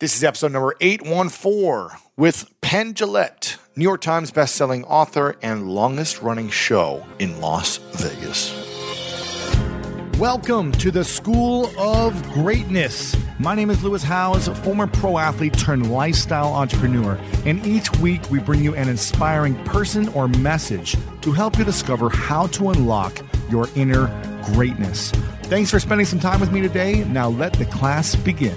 This is episode number 814 with Penn Jillette, New York Times bestselling author and longest-running show in Las Vegas. Welcome to the School of Greatness. My name is Lewis Howes, former pro athlete turned lifestyle entrepreneur, and each week we bring you an inspiring person or message to help you discover how to unlock your inner greatness. Thanks for spending some time with me today. Now let the class begin.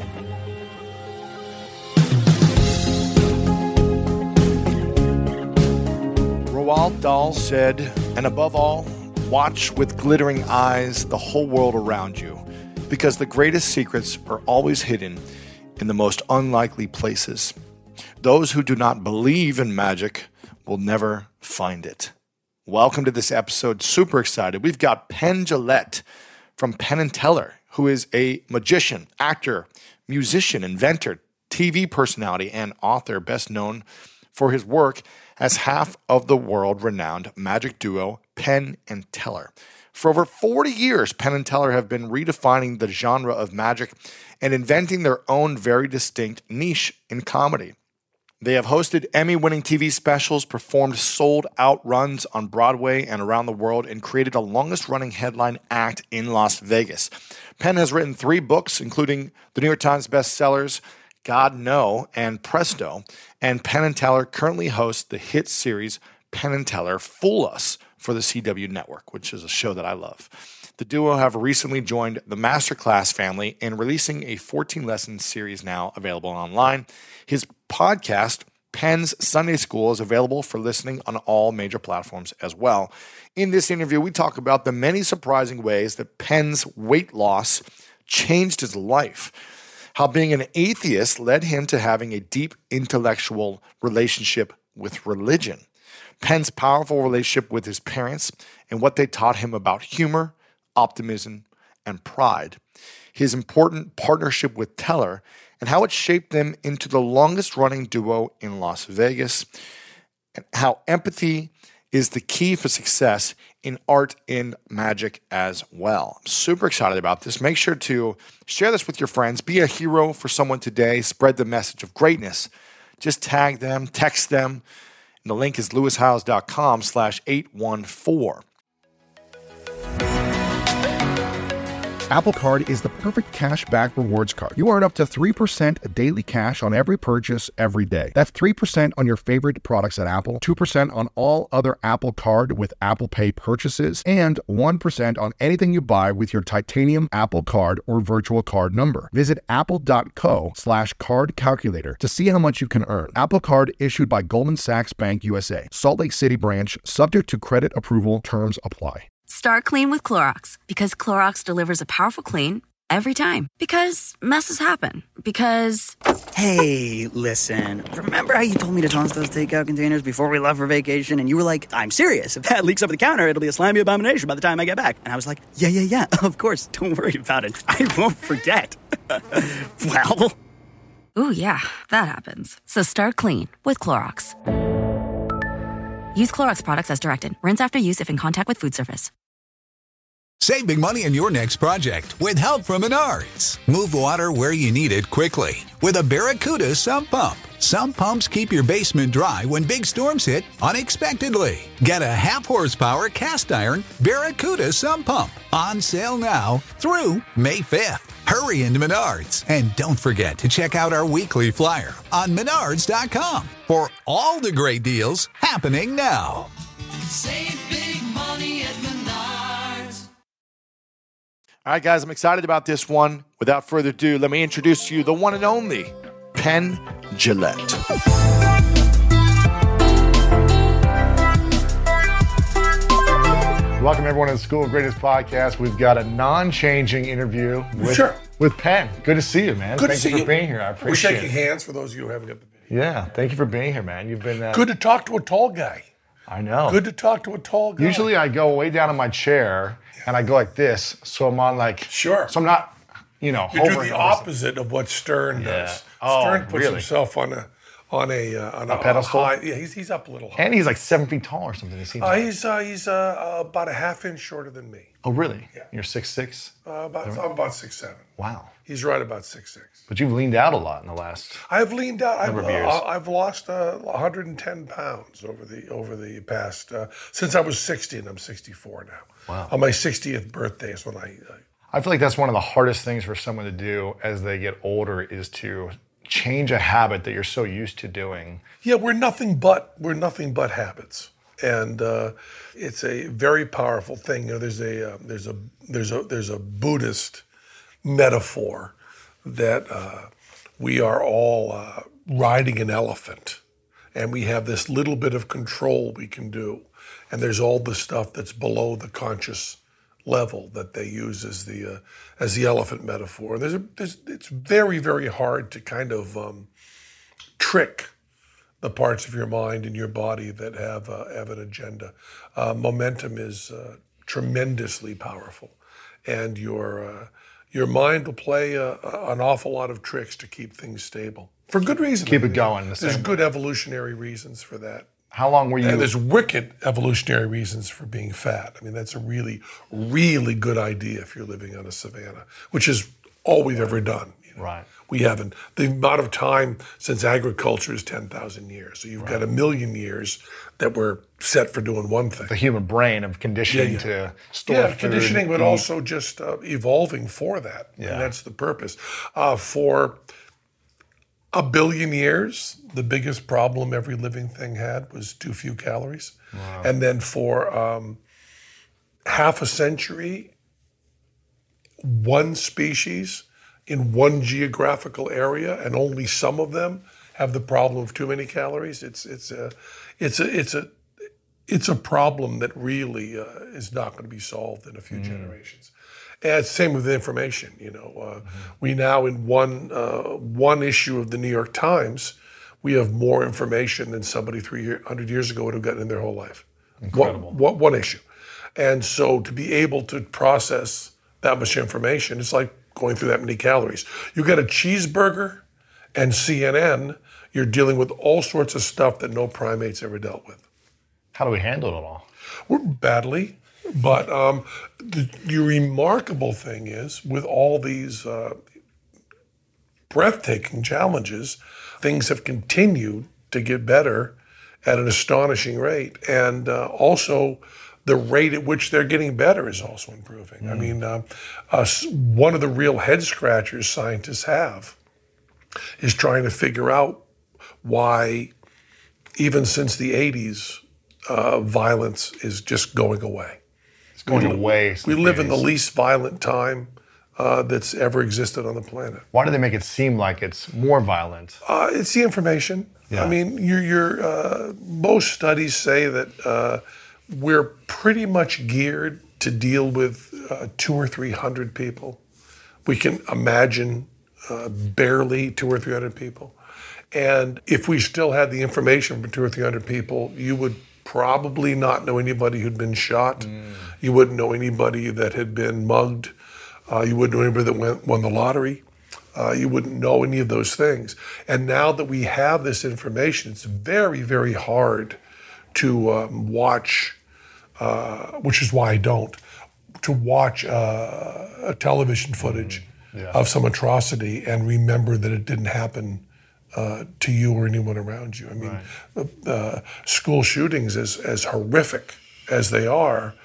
Roald Dahl said, and above all, watch with glittering eyes the whole world around you, because the greatest secrets are always hidden in the most unlikely places. Those who do not believe in magic will never find it. Welcome to this episode. Super excited. We've got Penn Jillette from Penn & Teller, who is a magician, actor, musician, inventor, TV personality, and author, best known for his work as half of the world-renowned magic duo Penn & Teller. For over 40 years, Penn & Teller have been redefining the genre of magic and inventing their own very distinct niche in comedy. They have hosted Emmy-winning TV specials, performed sold-out runs on Broadway and around the world, and created the longest-running headline act in Las Vegas. Penn has written 3 books, including the New York Times bestsellers God No and Presto, and Penn & Teller currently hosts the hit series Penn & Teller Fool Us for the CW Network, which is a show that I love. The duo have recently joined the Masterclass family and releasing a 14-lesson series now available online. His podcast, Penn's Sunday School, is available for listening on all major platforms as well. In this interview, we talk about the many surprising ways that Penn's weight loss changed his life, how being an atheist led him to having a deep intellectual relationship with religion, Penn's powerful relationship with his parents and what they taught him about humor, optimism, and pride, his important partnership with Teller, and how it shaped them into the longest-running duo in Las Vegas, and how empathy is the key for success in art and magic as well. I'm super excited about this. Make sure to share this with your friends. Be a hero for someone today. Spread the message of greatness. Just tag them, text them. And the link is lewishowes.com/814. Apple Card is the perfect cash back rewards card. You earn up to 3% daily cash on every purchase every day. That's 3% on your favorite products at Apple, 2% on all other Apple Card with Apple Pay purchases, and 1% on anything you buy with your titanium Apple Card or virtual card number. Visit apple.co/card calculator to see how much you can earn. Apple Card issued by Goldman Sachs Bank USA, Salt Lake City branch, subject to credit approval, terms apply. Start clean with Clorox, because Clorox delivers a powerful clean every time. Because messes happen. Because... Hey, listen. Remember how you told me to toss those takeout containers before we left for vacation? And you were like, I'm serious. If that leaks over the counter, it'll be a slimy abomination by the time I get back. And I was like, yeah, of course. Don't worry about it. I won't forget. Well... Ooh, yeah, that happens. So start clean with Clorox. Use Clorox products as directed. Rinse after use if in contact with food surface. Save big money on your next project with help from Menards. Move water where you need it quickly with a Barracuda sump pump. Sump pumps keep your basement dry when big storms hit unexpectedly. Get a half-horsepower cast iron Barracuda sump pump on sale now through May 5th. Hurry into Menards, and don't forget to check out our weekly flyer on Menards.com for all the great deals happening now. Save big money at Menards. All right, guys, I'm excited about this one. Without further ado, let me introduce to you the one and only Penn Jillette. Welcome, everyone, to the School of Greatness podcast. We've got a non-changing interview with Penn. Good to see you, man. Thank you for being here. I appreciate it. We're shaking hands for those of you who haven't got the video. Yeah, thank you for being here, man. You've been good to talk to a tall guy. I know. Good to talk to a tall guy. Usually I go way down in my chair and I go like this, so I'm on like... Sure. So I'm not, You do the opposite of what Stern does. Oh, Stern puts really? himself on a pedestal. High, yeah, he's up a little high. And he's like 7 feet tall or something. It seems like. He's about a half inch shorter than me. Oh, really? Yeah. You're 6'6"? I'm about 6'7". Wow. He's right about 6'6". But you've leaned out a lot in the last. I've leaned out. Number of years. I've lost 110 pounds over the past since I was 60, and I'm 64 now. Wow. On my 60th birthday is when I feel like that's one of the hardest things for someone to do as they get older is to change a habit that you're so used to doing. Yeah, we're nothing but habits, and it's a very powerful thing. You know, there's a Buddhist metaphor that we are all riding an elephant, and we have this little bit of control we can do, and there's all the stuff that's below the conscious level that they use as the elephant metaphor. It's very, very hard to kind of trick the parts of your mind and your body that have an agenda. Momentum is tremendously powerful, and your mind will play an awful lot of tricks to keep things stable for good reason. Keep it going. There's good evolutionary reasons for that. How long were you? And there's wicked evolutionary reasons for being fat. I mean, that's a really, really good idea if you're living on a savanna, which is all we've ever done. You know? Right. We haven't. The amount of time since agriculture is 10,000 years. So you've got 1 million years that we're set for doing one thing. The human brain of conditioning to store food. Conditioning, but also just evolving for that. Yeah. And that's the purpose. For 1 billion years, the biggest problem every living thing had was too few calories. Wow. And then for half a century, one species in one geographical area, and only some of them have the problem of too many calories. It's a problem that really is not going to be solved in a few generations. And it's the same with information. You know, we now in one issue of the New York Times, we have more information than somebody 300 years ago would have gotten in their whole life. Incredible. One issue, and so to be able to process that much information, it's like going through that many calories. You get a cheeseburger and CNN, you're dealing with all sorts of stuff that no primates ever dealt with. How do we handle it all? We're badly, but the remarkable thing is with all these breathtaking challenges, things have continued to get better at an astonishing rate. And also, the rate at which they're getting better is also improving. I mean, one of the real head scratchers scientists have is trying to figure out why, even since the 80s, violence is just going away. It's going away. We live in the least violent time that's ever existed on the planet. Why do they make it seem like it's more violent? It's the information. Yeah. I mean, most studies say that we're pretty much geared to deal with 200 or 300 people. We can imagine barely 200 or 300 people. And if we still had the information for 200 or 300 people, you would probably not know anybody who'd been shot. You wouldn't know anybody that had been mugged. You wouldn't know anybody that won the lottery. You wouldn't know any of those things. And now that we have this information, it's very, very hard to watch, which is why I don't, to watch a television footage of some atrocity and remember that it didn't happen to you or anyone around you. I mean, school shootings, as horrific as they are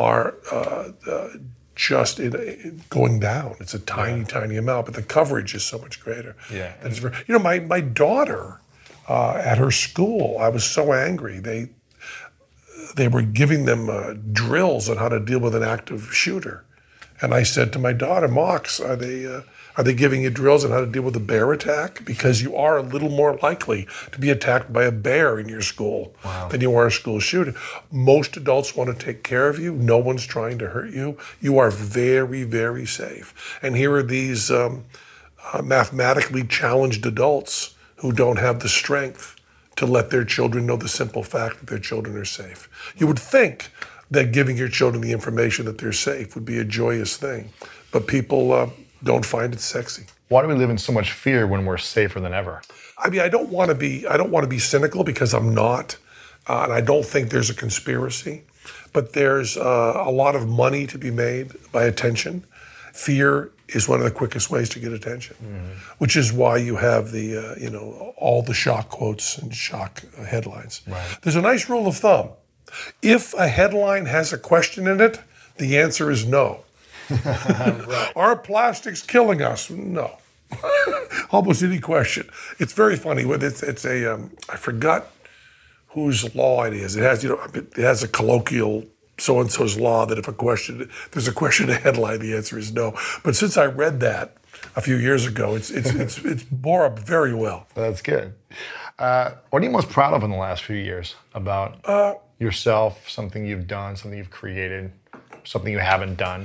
just going down. It's a tiny amount, but the coverage is so much greater. Yeah. You know, my daughter at her school, I was so angry. They were giving them drills on how to deal with an active shooter. And I said to my daughter, Mox, are they giving you drills on how to deal with a bear attack? Because you are a little more likely to be attacked by a bear in your school than you are a school shooter. Most adults want to take care of you. No one's trying to hurt you. You are very, very safe. And here are these mathematically challenged adults who don't have the strength to let their children know the simple fact that their children are safe. You would think that giving your children the information that they're safe would be a joyous thing, but people don't find it sexy. Why do we live in so much fear when we're safer than ever? I mean, I don't want to be cynical, because I'm not, and I don't think there's a conspiracy. But there's a lot of money to be made by attention. Fear is one of the quickest ways to get attention, which is why you have the, all the shock quotes and shock headlines. Right. There's a nice rule of thumb. If a headline has a question in it, the answer is no. Right. Are plastics killing us? No. Almost any question. It's very funny. It's a I forgot whose law it is. It has a colloquial so-and-so's law that if there's a question in a headline, the answer is no. But since I read that a few years ago, it's bore up very well. That's good. What are you most proud of in the last few years about yourself, something you've done, something you've created, something you haven't done?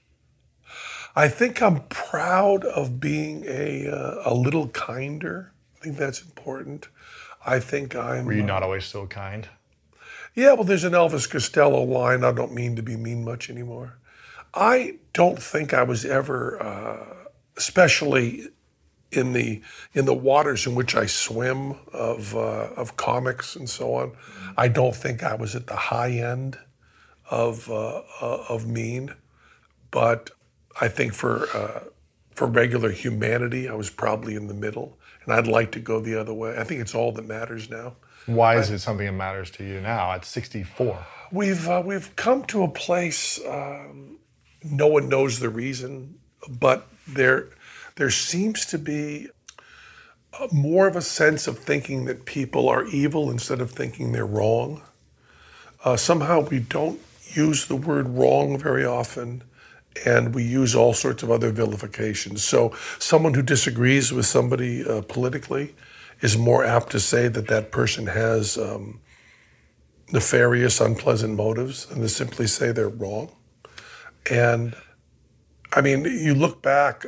I think I'm proud of being a little kinder. I think that's important. I think I'm... Were you not always so kind? Yeah, well, there's an Elvis Costello line, I don't mean to be mean much anymore. I don't think I was ever, especially in the waters in which I swim of comics and so on, I don't think I was at the high end of mean. But I think for regular humanity, I was probably in the middle, and I'd like to go the other way. I think it's all that matters now. Why is it something that matters to you now at 64? We've come to a place, no one knows the reason, but there seems to be more of a sense of thinking that people are evil instead of thinking they're wrong. Somehow we don't use the word wrong very often, and we use all sorts of other vilifications. So someone who disagrees with somebody politically is more apt to say that person has nefarious, unpleasant motives than to simply say they're wrong. And I mean, you look back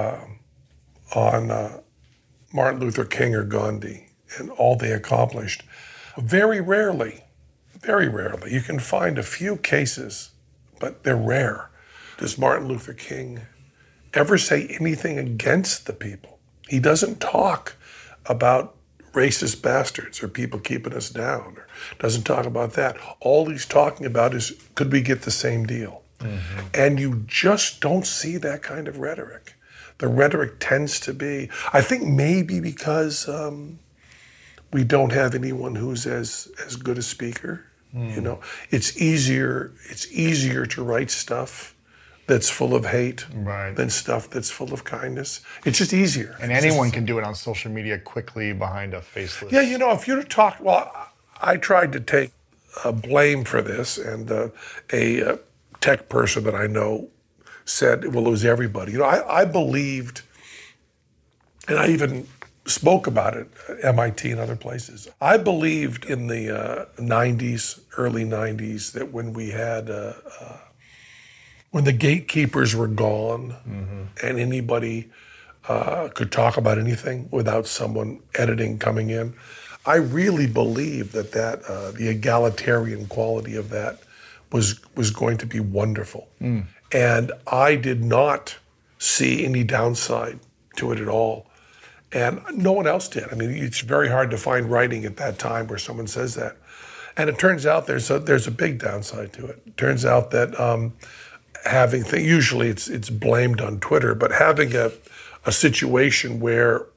on Martin Luther King or Gandhi and all they accomplished. Very rarely, you can find a few cases, but they're rare. Does Martin Luther King ever say anything against the people? He doesn't talk about racist bastards or people keeping us down, or doesn't talk about that. All he's talking about is, could we get the same deal? Mm-hmm. And you just don't see that kind of rhetoric. The rhetoric tends to be, I think maybe because we don't have anyone who's as good a speaker. You know, it's easier to write stuff that's full of hate than stuff that's full of kindness. It's just easier. And anyone can do it on social media quickly behind a faceless... Yeah, you know, if you'd have talked... Well, I tried to take blame for this, and a tech person that I know said, well, it was everybody. You know, I believed, and I even spoke about it at MIT and other places. I believed in the 90s, early 90s, that when we had... when the gatekeepers were gone and anybody could talk about anything without someone editing coming in, I really believed that the egalitarian quality of that was going to be wonderful. And I did not see any downside to it at all. And no one else did. I mean, it's very hard to find writing at that time where someone says that. And it turns out there's a big downside to it. It turns out that usually it's blamed on Twitter, but having a situation where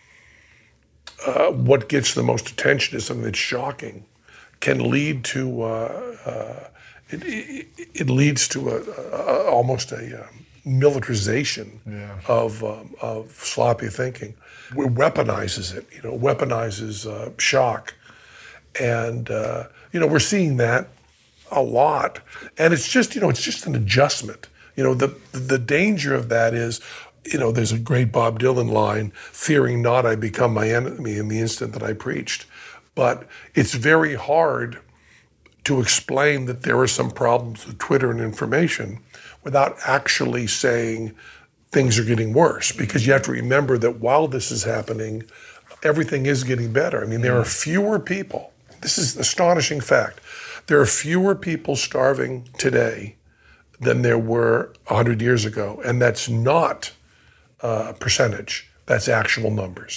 what gets the most attention is something that's shocking can lead to it leads to almost a militarization of sloppy thinking. It weaponizes it, weaponizes shock, and we're seeing that a lot, and it's just an adjustment. The danger of that is, there's a great Bob Dylan line, "Fearing not, I become my enemy in the instant that I preached." But it's very hard to explain that there are some problems with Twitter and information without actually saying things are getting worse, because you have to remember that while this is happening, everything is getting better. I mean, there are fewer people. This is an astonishing fact. There are fewer people starving today than there were 100 years ago, and that's not a percentage. That's actual numbers.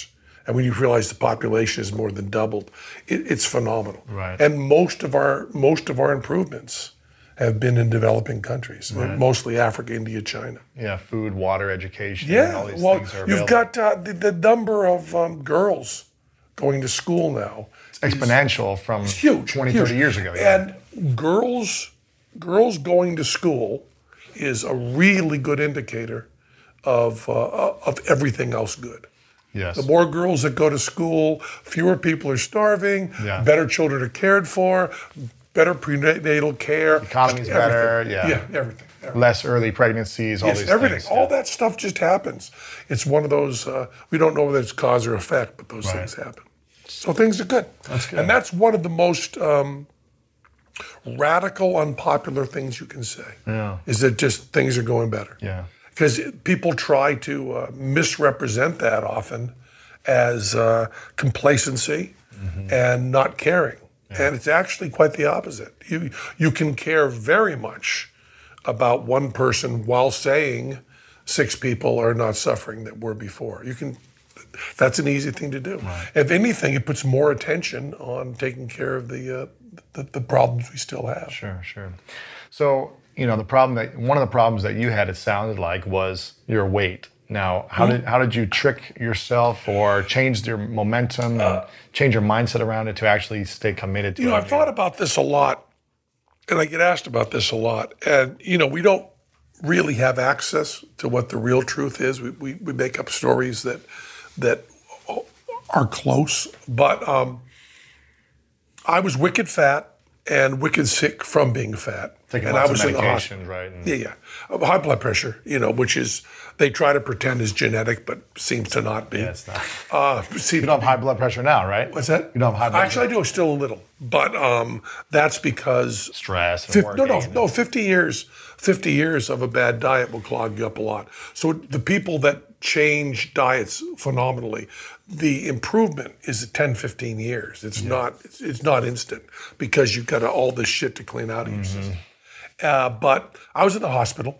And when you realize the population is more than doubled, it's phenomenal. Right. And most of our improvements have been in developing countries, mostly Africa, India, China. Yeah, food, water, education. Yeah, all these well, things are you've available. got the number of girls going to school now. It's exponential from It's huge, 20, huge. 30 years ago. Yeah. And girls going to school is a really good indicator of everything else good. Yes. The more girls that go to school, fewer people are starving, Yeah. better children are cared for, better prenatal care. Economy's better, yeah. Yeah, everything. Less early pregnancies, all Yes, these everything. things. All that stuff just happens. It's one of those, we don't know whether it's cause or effect, but those things happen. So things are good. That's good. And that's one of the most radical, unpopular things you can say, is that just things are going better. Yeah. Because people try to misrepresent that often as complacency and not caring. And it's actually quite the opposite. You can care very much about one person while saying 6 people are not suffering that were before. That's an easy thing to do. Right. If anything, it puts more attention on taking care of the problems we still have. Sure. So, one of the problems that you had, it sounded like, was your weight. Now, how did you trick yourself or change your momentum and change your mindset around it to actually stay committed to it? I've thought about this a lot, and I get asked about this a lot. And, we don't really have access to what the real truth is. We make up stories that are close. But I was wicked fat and wicked sick from being fat. Taking and lots I was of in the medications, hospital. right? Yeah. High blood pressure, which is, they try to pretend is genetic, but seems to not be. Yeah, it's not. You You don't have high blood pressure now, right? What's that? You don't have high blood Actually, I do still a little, but that's because stress and working. No. 50 years of a bad diet will clog you up a lot. So the people that change diets phenomenally, the improvement is 10, 15 years. It's not instant because you've got all this shit to clean out of your system. But I was in the hospital.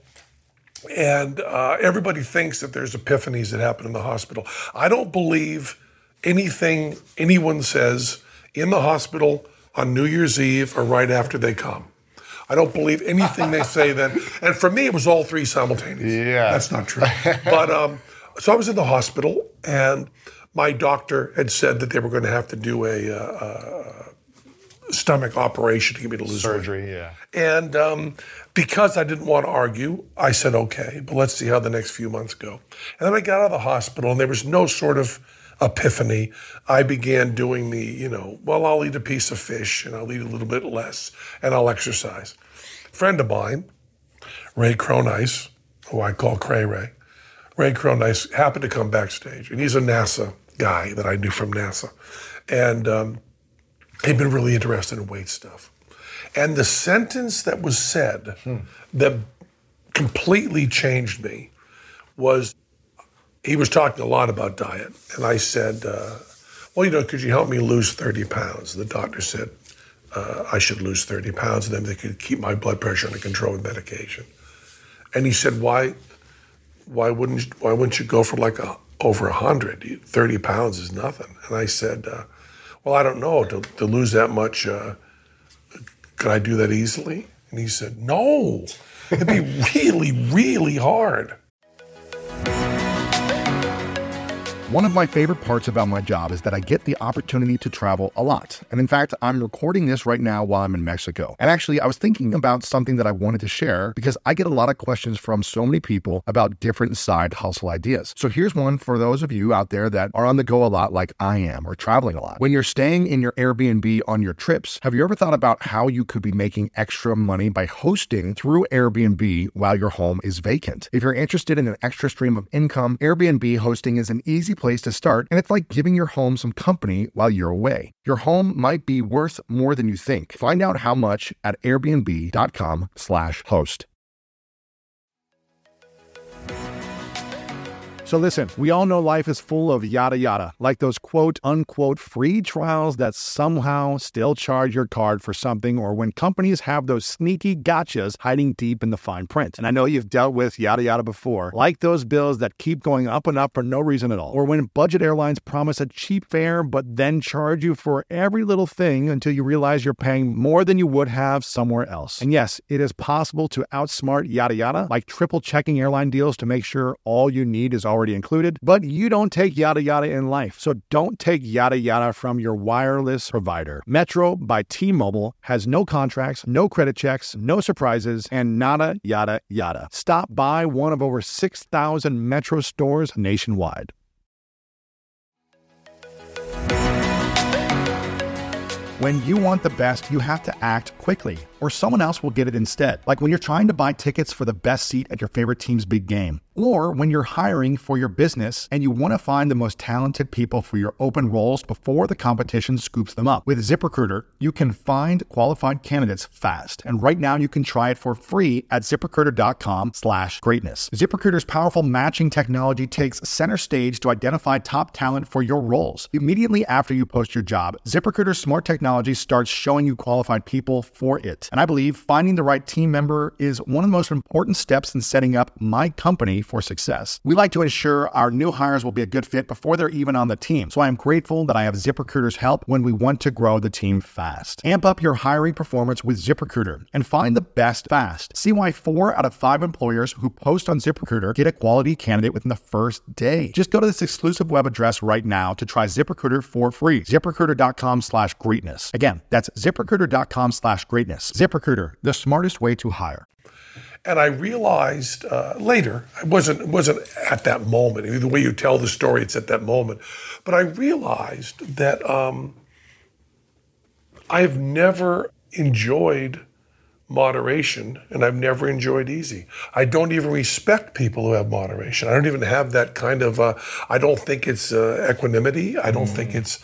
And everybody thinks that there's epiphanies that happen in the hospital. I don't believe anything anyone says in the hospital on New Year's Eve or right after they come. I don't believe anything they say then. And for me, it was all 3 simultaneously. Yeah. That's not true. But so I was in the hospital, and my doctor had said that they were going to have to do a stomach operation to get me to lose surgery, weight. yeah. And because I didn't want to argue, I said, okay, but let's see how the next few months go. And then I got out of the hospital, and there was no sort of epiphany. I began doing I'll eat a piece of fish, and I'll eat a little bit less, and I'll exercise. A friend of mine, Ray Cronice, who I call Cray Ray, Ray Cronice happened to come backstage, and he's a NASA guy that I knew from NASA. And he'd been really interested in weight stuff. And the sentence that was said that completely changed me was, he was talking a lot about diet. And I said, could you help me lose 30 pounds? The doctor said I should lose 30 pounds, and then they could keep my blood pressure under control with medication. And he said, why wouldn't you go for over 100? 30 pounds is nothing. And I said, I don't know, to lose that much, could I do that easily? And he said, no, it'd be really, really hard. One of my favorite parts about my job is that I get the opportunity to travel a lot. And in fact, I'm recording this right now while I'm in Mexico. And actually, I was thinking about something that I wanted to share because I get a lot of questions from so many people about different side hustle ideas. So here's one for those of you out there that are on the go a lot like I am, or traveling a lot. When you're staying in your Airbnb on your trips, have you ever thought about how you could be making extra money by hosting through Airbnb while your home is vacant? If you're interested in an extra stream of income, Airbnb hosting is an easy place to start, and it's like giving your home some company while you're away. Your home might be worth more than you think. Find out how much at airbnb.com/host. So listen, we all know life is full of yada yada, like those quote unquote free trials that somehow still charge your card for something, or when companies have those sneaky gotchas hiding deep in the fine print. And I know you've dealt with yada yada before, like those bills that keep going up and up for no reason at all, or when budget airlines promise a cheap fare but then charge you for every little thing until you realize you're paying more than you would have somewhere else. And yes, it is possible to outsmart yada yada, like triple checking airline deals to make sure all you need is already included, but you don't take yada yada in life. So don't take yada yada from your wireless provider. Metro by T-Mobile has no contracts, no credit checks, no surprises, and nada yada yada. Stop by one of over 6,000 Metro stores nationwide. When you want the best, you have to act quickly, or someone else will get it instead. Like when you're trying to buy tickets for the best seat at your favorite team's big game, or when you're hiring for your business and you want to find the most talented people for your open roles before the competition scoops them up. With ZipRecruiter, you can find qualified candidates fast. And right now you can try it for free at ZipRecruiter.com/greatness. ZipRecruiter's powerful matching technology takes center stage to identify top talent for your roles. Immediately after you post your job, ZipRecruiter's smart technology starts showing you qualified people for it. And I believe finding the right team member is one of the most important steps in setting up my company for success. We like to ensure our new hires will be a good fit before they're even on the team. So I am grateful that I have ZipRecruiter's help when we want to grow the team fast. Amp up your hiring performance with ZipRecruiter and find the best fast. See why 4 out of 5 employers who post on ZipRecruiter get a quality candidate within the first day. Just go to this exclusive web address right now to try ZipRecruiter for free. ZipRecruiter.com/greatness. Again, that's ZipRecruiter.com/greatness. ZipRecruiter, the smartest way to hire. And I realized later, it wasn't at that moment. The way you tell the story, it's at that moment. But I realized that I've never enjoyed moderation, and I've never enjoyed easy. I don't even respect people who have moderation. I don't even have that kind of. I don't think it's equanimity. I don't think it's.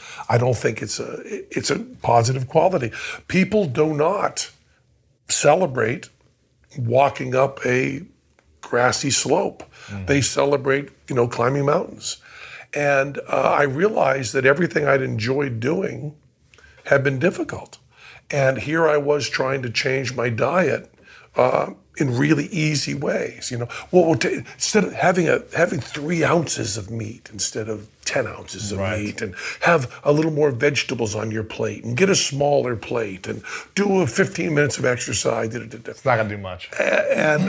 It's a positive quality. People do not celebrate walking up a grassy slope. They celebrate, climbing mountains. And I realized that everything I'd enjoyed doing had been difficult. And here I was trying to change my diet in really easy ways. Instead of having 3 ounces of meat instead of 10 ounces of meat, and have a little more vegetables on your plate, and get a smaller plate, and do 15 minutes of exercise. It's not gonna do much. And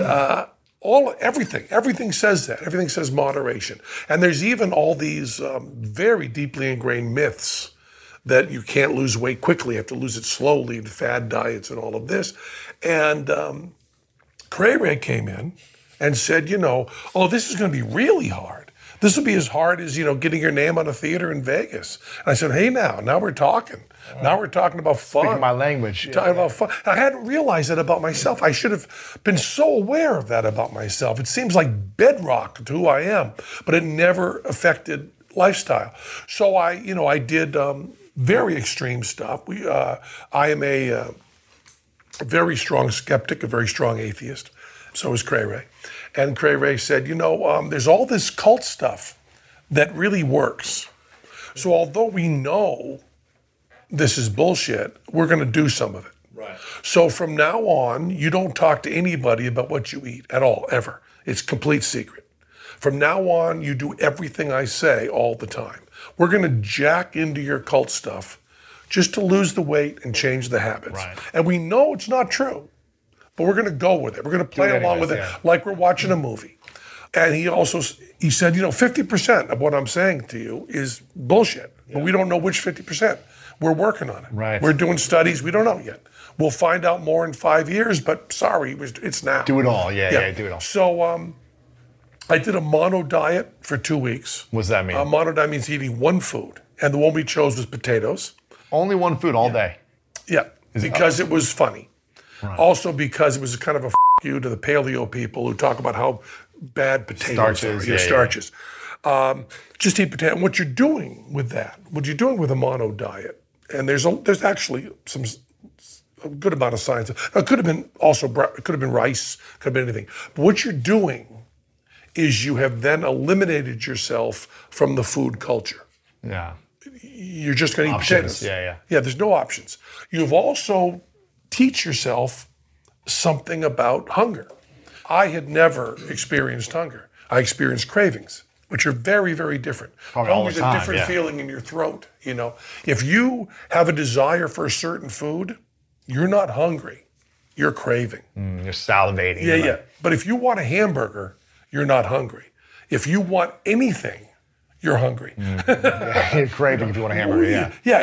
everything says that. Everything says moderation. And there's even all these very deeply ingrained myths that you can't lose weight quickly, you have to lose it slowly, and fad diets and all of this. And Cray Ray came in and said, this is going to be really hard. This will be as hard as, getting your name on a theater in Vegas. And I said, hey, now we're talking. Now we're talking about fun. Speaking my language. Talking about fun. I hadn't realized that about myself. I should have been so aware of that about myself. It seems like bedrock to who I am, but it never affected lifestyle. So I did very extreme stuff. I am a very strong skeptic, a very strong atheist. So is Cray Ray. And Cray Ray said, there's all this cult stuff that really works. So although we know this is bullshit, we're going to do some of it. Right. So from now on, you don't talk to anybody about what you eat at all, ever. It's complete secret. From now on, you do everything I say all the time. We're going to jack into your cult stuff just to lose the weight and change the habits. Right. And we know it's not true, but we're going to go with it. We're going to play along with it like we're watching a movie. And he said, 50% of what I'm saying to you is bullshit, but we don't know which 50%. We're working on it. Right. We're doing studies. We don't know yet. We'll find out more in 5 years, but sorry, it's now. Do it all. Yeah, do it all. So I did a mono diet for 2 weeks. What does that mean? Mono diet means eating one food. And the one we chose was potatoes. Only one food all day? Yeah, because it was funny. Right. Also because it was kind of a you to the paleo people who talk about how bad potatoes are. Starches. Just eat potato. And what you're doing with that, what you're doing with a mono diet, and there's actually a good amount of science. It could have been rice, could have been anything. But what you're doing is you have then eliminated yourself from the food culture. Yeah. You're just going to eat Options. potatoes. Yeah. Yeah, there's no options. You've also teach yourself something about hunger. I had never experienced hunger. I experienced cravings, which are very, very different. Probably all the Hunger's time, a different yeah. feeling in your throat, you know. If you have a desire for a certain food, you're not hungry. You're craving. You're salivating. Yeah. But if you want a hamburger, you're not hungry. If you want anything, you're hungry. You're craving if you want a hamburger, yeah. Yeah,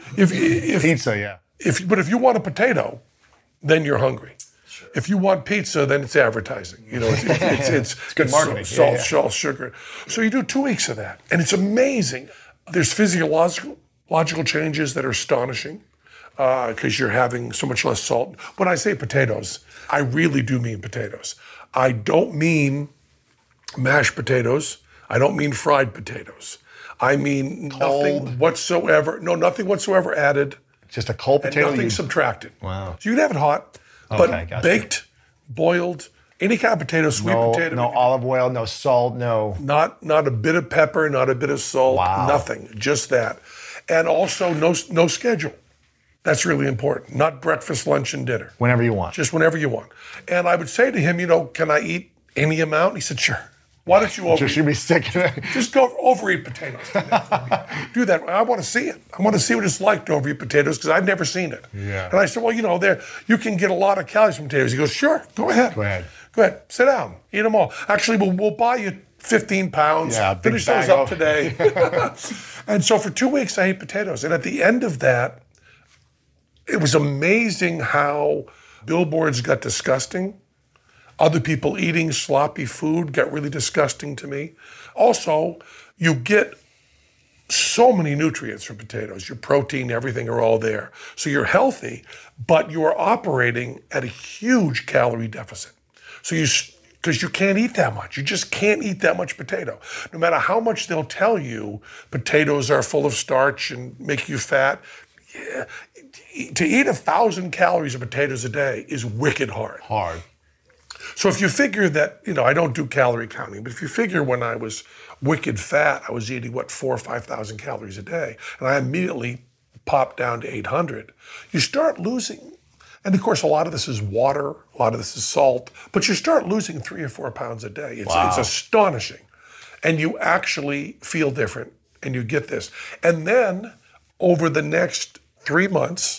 if Pizza, yeah. But if you want a potato, then you're hungry. Sure. If you want pizza, then it's advertising. You know, it's good marketing. Salt, sugar. So you do 2 weeks of that, and it's amazing. There's physiological changes that are astonishing because you're having so much less salt. When I say potatoes, I really do mean potatoes. I don't mean mashed potatoes. I don't mean fried potatoes. I mean nothing whatsoever. No, nothing whatsoever added. Just a cold And potato. nothing subtracted. Wow. So you can have it hot, but gotcha. baked, boiled, any kind of potato, sweet potato. No olive oil, no salt, no. Not a bit of pepper, not a bit of salt, Wow. nothing, just that. And also no schedule. That's really important. Not breakfast, lunch, and dinner. Whenever you want. Just whenever you want. And I would say to him, you know, can I eat any amount? He said, sure. Why don't you overeat? Just should be sick. Just go overeat potatoes. Do that. I want to see it. I want to see what it's like to overeat potatoes because I've never seen it. Yeah. And I said, well, you know, you can get a lot of calories from potatoes. He goes, sure, go ahead. Go ahead. Go ahead. Sit down. Eat them all. Actually, we'll buy you 15 pounds. Yeah, big Finish those bag up of- today. And so for 2 weeks, I ate potatoes. And at the end of that, it was amazing how billboards got disgusting. Other people eating sloppy food got really disgusting to me. Also, you get so many nutrients from potatoes. Your protein, everything are all there. So you're healthy, but you are operating at a huge calorie deficit. So because you can't eat that much. You just can't eat that much potato. No matter how much they'll tell you potatoes are full of starch and make you fat, yeah, to eat 1,000 calories of potatoes a day is wicked hard. So if you figure that, you know, I don't do calorie counting, but if you figure when I was wicked fat, I was eating, 4,000 or 5,000 calories a day, and I immediately popped down to 800, you start losing, and of course a lot of this is water, a lot of this is salt, but you start losing 3 or 4 pounds a day. It's astonishing. And you actually feel different, and you get this. And then over the next 3 months,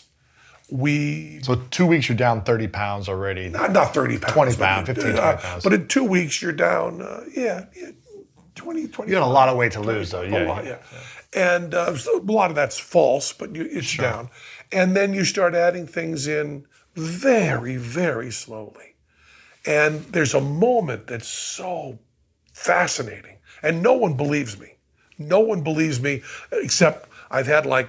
So 2 weeks, you're down 30 pounds already. Not 30 pounds. 20 pounds, 15, 20 pounds. But in 2 weeks, you're down, 20. You got a lot of weight to lose, though. Yeah. And so a lot of that's false, but it's down. And then you start adding things in very, very slowly. And there's a moment that's so fascinating. And no one believes me. No one believes me, except I've had like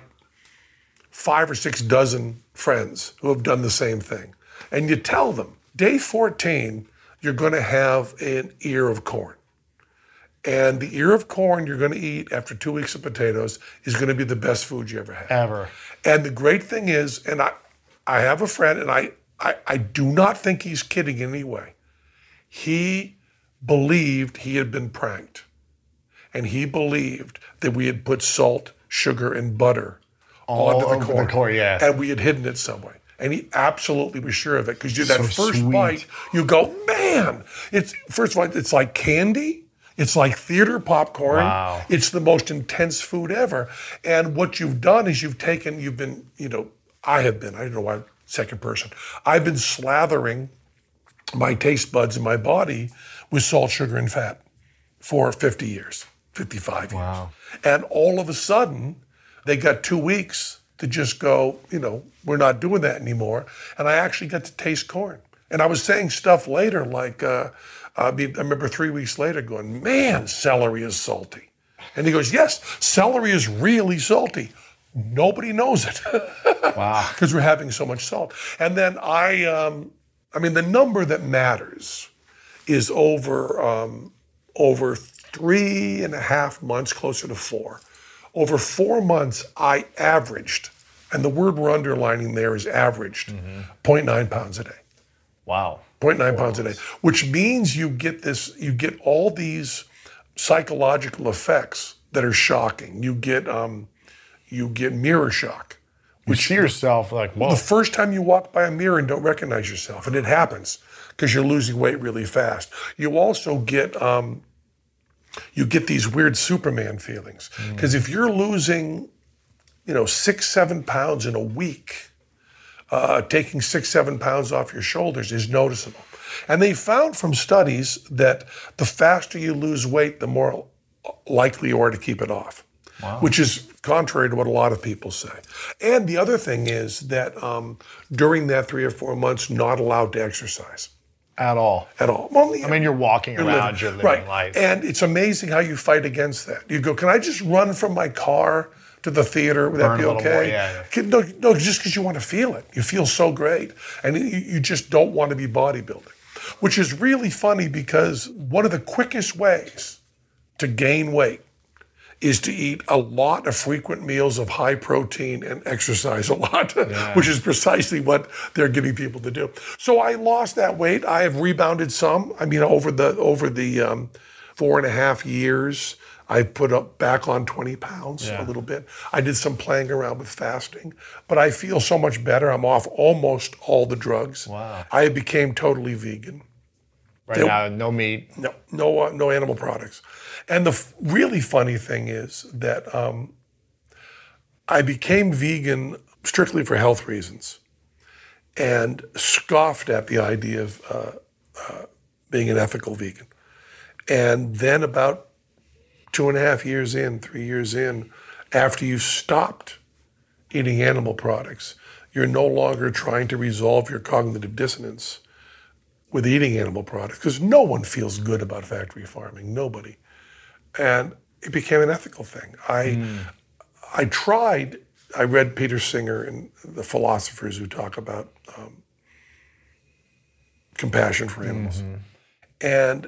5 or 6 dozen friends who have done the same thing. And you tell them, day 14, you're going to have an ear of corn. And the ear of corn you're going to eat after 2 weeks of potatoes is going to be the best food you ever had. Ever. And the great thing is, and I have a friend, and I do not think he's kidding in any way. He believed he had been pranked. And he believed that we had put salt, sugar, and butter onto the corn. Yeah. And we had hidden it some way. And he absolutely was sure of it. Because that So first sweet. bite, you go, man, first of all, it's like candy. It's like theater popcorn. Wow. It's the most intense food ever. And what you've done is I don't know why, second person. I've been slathering my taste buds in my body with salt, sugar, and fat for 50 years, 55 years. Wow. And all of a sudden, they got 2 weeks to just go, we're not doing that anymore. And I actually got to taste corn. And I was saying stuff later like, I remember 3 weeks later going, man, celery is salty. And he goes, yes, celery is really salty. Nobody knows it. Wow. Because we're having so much salt. And then the number that matters is over 3.5 months, closer to 4. Over 4 months, I averaged, and the word we're underlining there is averaged, 0.9 pounds a day. Wow. 0.9 pounds a day, which means you get all these psychological effects that are shocking. You get mirror shock. You see yourself like, whoa. The first time you walk by a mirror and don't recognize yourself, and it happens because you're losing weight really fast. You also get these weird Superman feelings because if you're losing, 6-7 pounds in a week, taking 6-7 pounds off your shoulders is noticeable. And they found from studies that the faster you lose weight, the more likely you are to keep it off. Wow. Which is contrary to what a lot of people say. And the other thing is that during that 3 or 4 months, not allowed to exercise. At all. Well, I mean, you're walking around, you're living life. And it's amazing how you fight against that. You go, can I just run from my car to the theater? Would that be okay? No, just because you want to feel it. You feel so great. And you just don't want to be bodybuilding. Which is really funny because one of the quickest ways to gain weight is to eat a lot of frequent meals of high protein and exercise a lot, which is precisely what they're getting people to do. So I lost that weight. I have rebounded some. I mean, over the 4.5 years, I've put up back on 20 pounds a little bit. I did some playing around with fasting, but I feel so much better. I'm off almost all the drugs. Wow. I became totally vegan. Right now, no meat. No animal products. And the really funny thing is that I became vegan strictly for health reasons and scoffed at the idea of being an ethical vegan. And then about 2.5 years in, 3 years in, after you've stopped eating animal products, you're no longer trying to resolve your cognitive dissonance with eating animal products, because no one feels good about factory farming, nobody. And it became an ethical thing. I read Peter Singer and the philosophers who talk about compassion for animals. And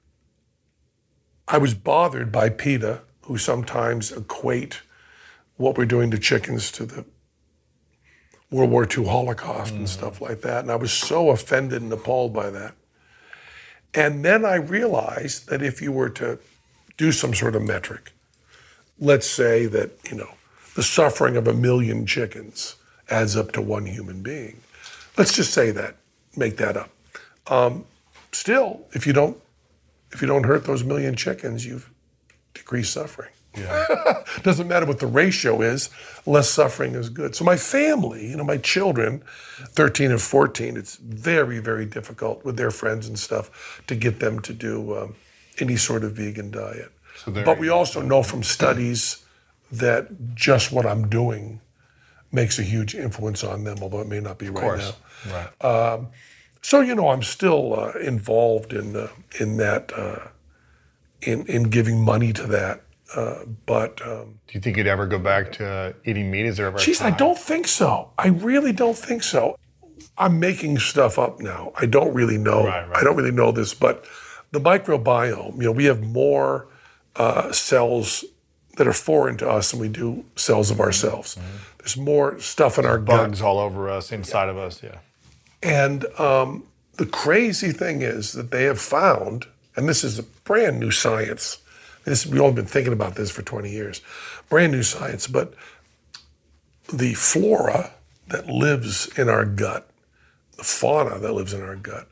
I was bothered by PETA, who sometimes equate what we're doing to chickens to the World War II Holocaust and stuff like that. And I was so offended and appalled by that. And then I realized that if you were to do some sort of metric, let's say that, the suffering of 1 million chickens adds up to 1 human being. Let's just say that, make that up. Still, if you don't hurt those 1 million chickens, you've decreased suffering. Yeah. Doesn't matter what the ratio is, less suffering is good. So my family, my children, 13 and 14, it's very, very difficult with their friends and stuff to get them to do any sort of vegan diet. But we also know from studies that just what I'm doing makes a huge influence on them, although it may not be right now. Right. So I'm still involved in that, in giving money to that. But do you think you'd ever go back to eating meat? Is there ever? I don't think so. I really don't think so. I'm making stuff up now. I don't really know. Right. I don't really know this, but the microbiome. We have more cells that are foreign to us than we do cells of ourselves. There's more stuff in our bugs gut. all over us, inside of us. Yeah. And the crazy thing is that they have found, and this is a brand new science. We've all been thinking about this for 20 years. Brand new science, but the flora that lives in our gut, the fauna that lives in our gut,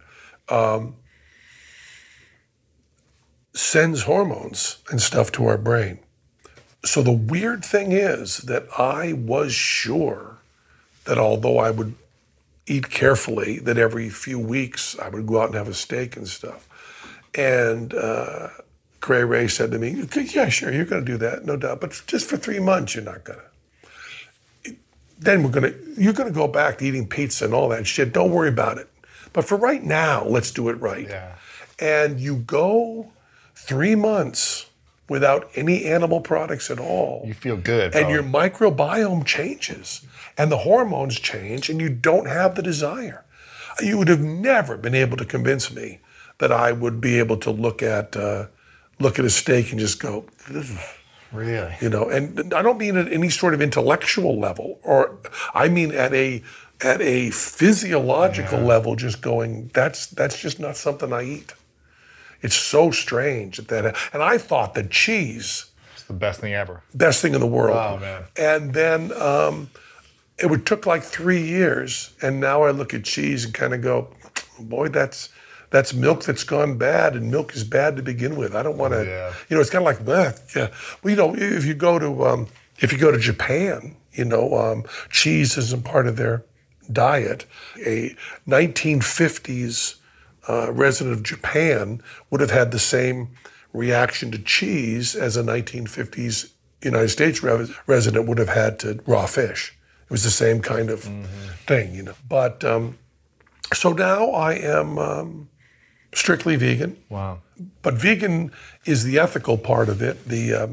sends hormones and stuff to our brain. So the weird thing is that I was sure that although I would eat carefully, that every few weeks I would go out and have a steak and stuff. And Cray Ray said to me, yeah, sure, you're going to do that, no doubt. But just for 3 months, you're not going to. Then you're going to go back to eating pizza and all that shit. Don't worry about it. But for right now, let's do it right. Yeah. And you go 3 months without any animal products at all. You feel good. And your microbiome changes. And the hormones change, and you don't have the desire. You would have never been able to convince me that I would be able to look at a steak and just go, really? And I don't mean at any sort of intellectual level, or I mean at a at a physiological level just going, that's just not something I eat. It's so strange that, and I thought that cheese, It's the best thing ever. best thing in the world. Oh, man. And then took like 3 years, and now I look at cheese and kind of go, boy, that's milk that's gone bad, and milk is bad to begin with. I don't want to, it's kind of like that. Yeah. Well, if you go to Japan, cheese isn't part of their diet. A 1950s resident of Japan would have had the same reaction to cheese as a 1950s United States resident would have had to raw fish. It was the same kind of thing, But so now I am strictly vegan. Wow. But vegan is the ethical part of it. The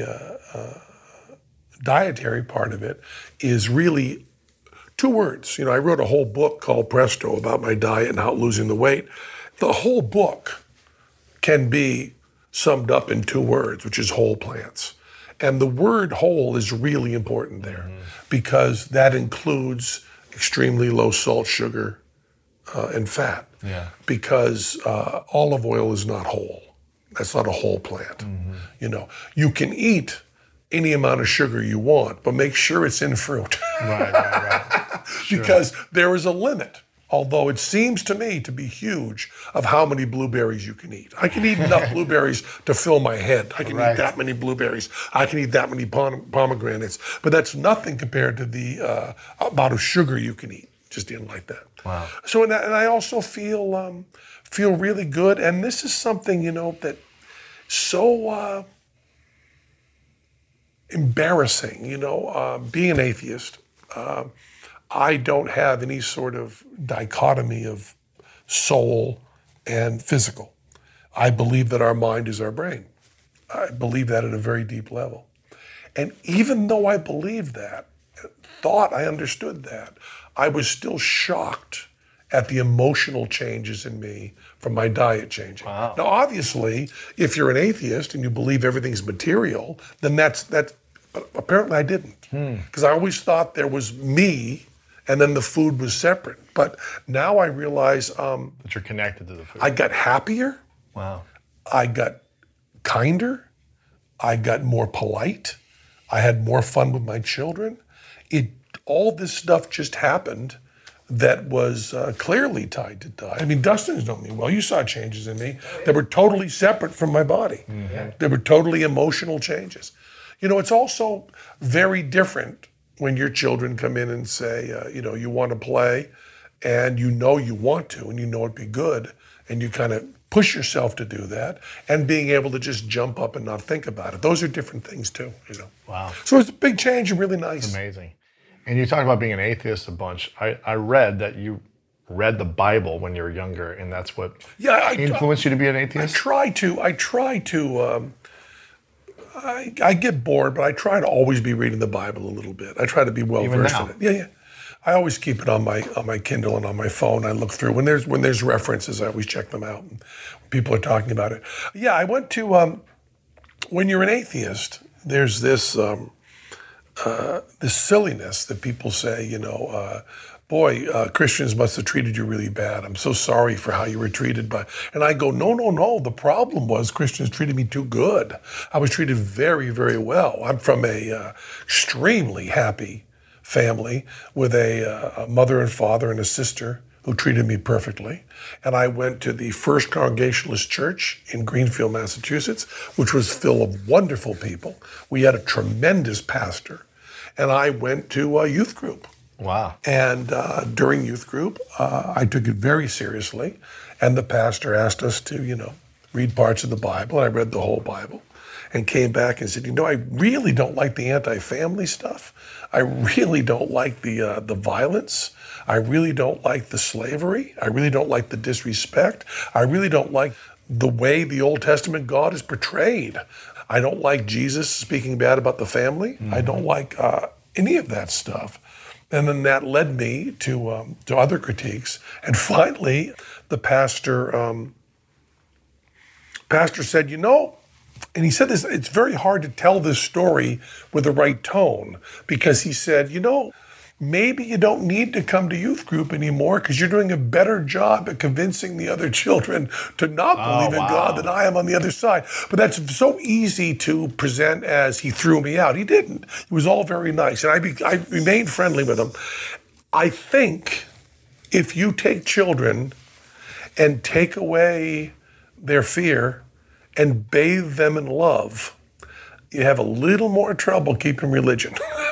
dietary part of it is really 2 words. I wrote a whole book called Presto about my diet and how losing the weight. The whole book can be summed up in 2 words, which is whole plants. And the word whole is really important there because that includes extremely low salt, sugar, and fat. Yeah. Because olive oil is not whole. That's not a whole plant. You can eat any amount of sugar you want, but make sure it's in fruit. Right. Sure. Because there is a limit, although it seems to me to be huge, of how many blueberries you can eat. I can eat enough blueberries to fill my head. I can eat that many blueberries. I can eat that many pomegranates. But that's nothing compared to the amount of sugar you can eat, just eating like that. Wow. So, and I also feel really good. And this is something, that so embarrassing, being an atheist. I don't have any sort of dichotomy of soul and physical. I believe that our mind is our brain. I believe that at a very deep level. And even though I believed that, thought I understood that, I was still shocked at the emotional changes in me from my diet changing. Wow. Now, obviously, if you're an atheist and you believe everything's material, then that's but apparently I didn't. Because I always thought there was me and then the food was separate. But now I realize That you're connected to the food. I got happier. Wow. I got kinder. I got more polite. I had more fun with my children. All this stuff just happened that was clearly tied to diet. I mean, Dustin's known me well. You saw changes in me that were totally separate from my body. They were totally emotional changes. It's also very different when your children come in and say, you want to play, and you want to, and it'd be good, and you kind of push yourself to do that, and being able to just jump up and not think about it. Those are different things too, Wow. So it's a big change and really nice. Amazing. And you talked about being an atheist a bunch. I read that you read the Bible when you were younger, and that's what influenced you to be an atheist? I get bored, but I try to always be reading the Bible a little bit. I try to be well versed in it. Yeah. I always keep it on my Kindle and on my phone. I look through when there's references. I always check them out. And people are talking about it. Yeah, I went to when you're an atheist, there's this silliness that people say. Christians must have treated you really bad. I'm so sorry for how you were treated and I go, no. The problem was Christians treated me too good. I was treated very, very well. I'm from a extremely happy family with a mother and father and a sister who treated me perfectly. And I went to the First Congregationalist Church in Greenfield, Massachusetts, which was full of wonderful people. We had a tremendous pastor. And I went to a youth group. Wow. And during youth group, I took it very seriously. And the pastor asked us to, read parts of the Bible. And I read the whole Bible and came back and said, I really don't like the anti-family stuff. I really don't like the violence. I really don't like the slavery. I really don't like the disrespect. I really don't like the way the Old Testament God is portrayed. I don't like Jesus speaking bad about the family. Mm-hmm. I don't like any of that stuff. And then that led me to other critiques. And finally, the pastor said, and he said this, it's very hard to tell this story with the right tone, because he said, maybe you don't need to come to youth group anymore because you're doing a better job at convincing the other children to not believe in God than I am on the other side. But that's so easy to present as he threw me out. He didn't. It was all very nice. And I remained friendly with him. I think if you take children and take away their fear and bathe them in love, you have a little more trouble keeping religion.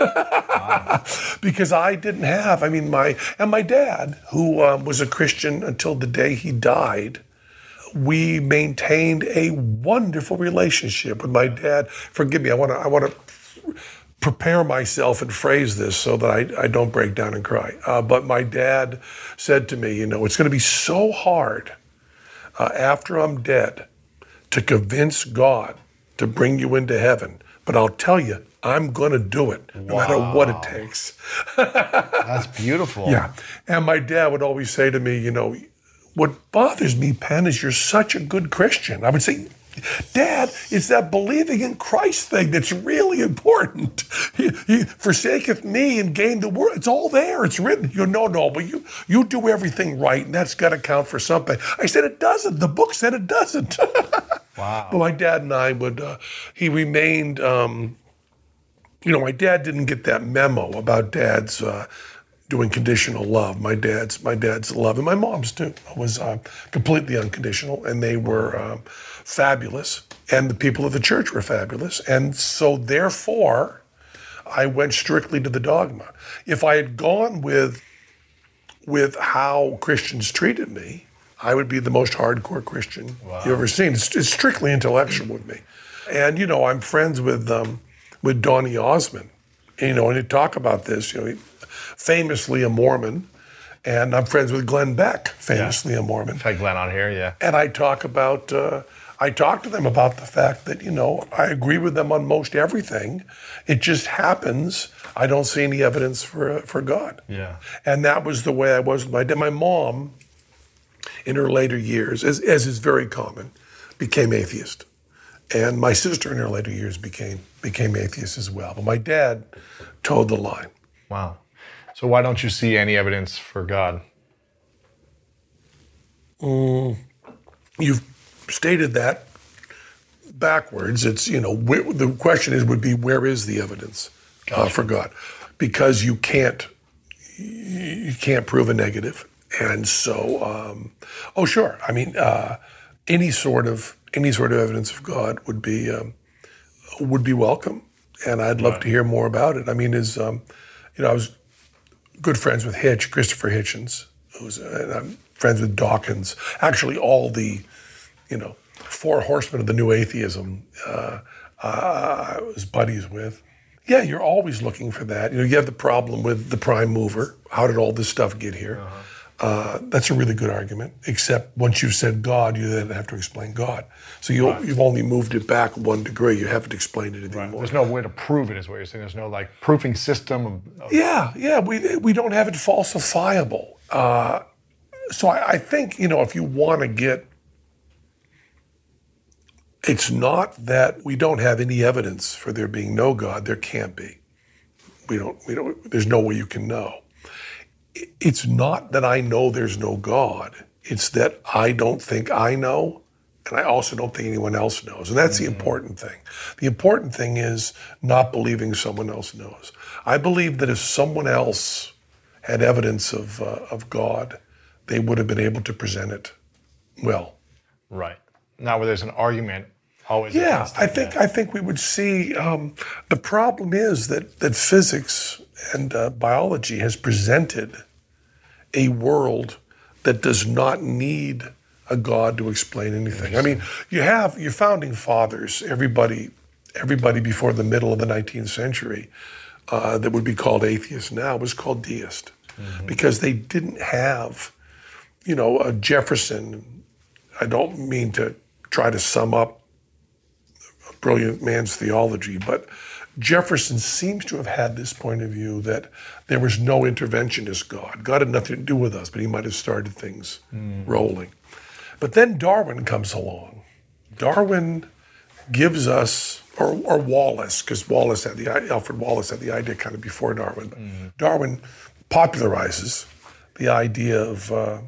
Because I didn't have, my dad, who was a Christian until the day he died, we maintained a wonderful relationship with my dad. Forgive me, I want to prepare myself and phrase this so that I don't break down and cry. But my dad said to me, it's going to be so hard after I'm dead to convince God to bring you into heaven. But I'll tell you, I'm going to do it, no matter what it takes. That's beautiful. Yeah. And my dad would always say to me, what bothers me, Penn, is you're such a good Christian. I would say, Dad, it's that believing in Christ thing that's really important. He forsaketh me and gained the world. It's all there. It's written. No, but you do everything right, and that's got to count for something. I said, it doesn't. The book said it doesn't. Wow. But my dad and I he remained, my dad didn't get that memo about dads doing conditional love. My dad's love, and my mom's too, was completely unconditional, and they were fabulous, and the people of the church were fabulous, and so therefore, I went strictly to the dogma. If I had gone with how Christians treated me, I would be the most hardcore Christian you've ever seen. It's strictly intellectual with me, and I'm friends with Donny Osmond, and to talk about this, famously a Mormon, and I'm friends with Glenn Beck, famously a Mormon. I've had Glenn on here, yeah. And I talk to them about the fact that, I agree with them on most everything. It just happens I don't see any evidence for God. Yeah. And that was the way I was with my dad. My mom, in her later years, as is very common, became atheist. And my sister in her later years became atheist as well. But my dad toed the line. Wow. So why don't you see any evidence for God? You've stated that backwards. It's, the question would be, where is the evidence for God? Because you can't prove a negative. And so, sure. Any sort of evidence of God would be welcome. And I'd love to hear more about it. I was good friends with Christopher Hitchens, and I'm friends with Dawkins. Actually, all the, four horsemen of the new atheism I was buddies with. Yeah, you're always looking for that. You have the problem with the prime mover. How did all this stuff get here? That's a really good argument, except once you've said God, you then have to explain God. So you've only moved it back 1 degree. You haven't explained it anymore. There's no way to prove it, is what you're saying. There's no proofing system. Yeah, we don't have it falsifiable. So I think, if you want to get, it's not that we don't have any evidence for there being no God. There can't be. There's no way you can know. It's not that I know there's no God. It's that I don't think I know, and I also don't think anyone else knows. And that's the important thing. The important thing is not believing someone else knows. I believe that if someone else had evidence of God, they would have been able to present it well. Right. Now where there's an argument always. Yeah, I think we would see, the problem is that physics and biology has presented a world that does not need a God to explain anything. You have your founding fathers, everybody before the middle of the 19th century that would be called atheist now was called deist, because they didn't have, a Jefferson. I don't mean to try to sum up a brilliant man's theology, but Jefferson seems to have had this point of view that there was no interventionist God. God had nothing to do with us, but he might have started things rolling. But then Darwin comes along. Darwin gives us or Wallace, because Alfred Wallace had the idea kind of before Darwin. Mm-hmm. Darwin popularizes the idea of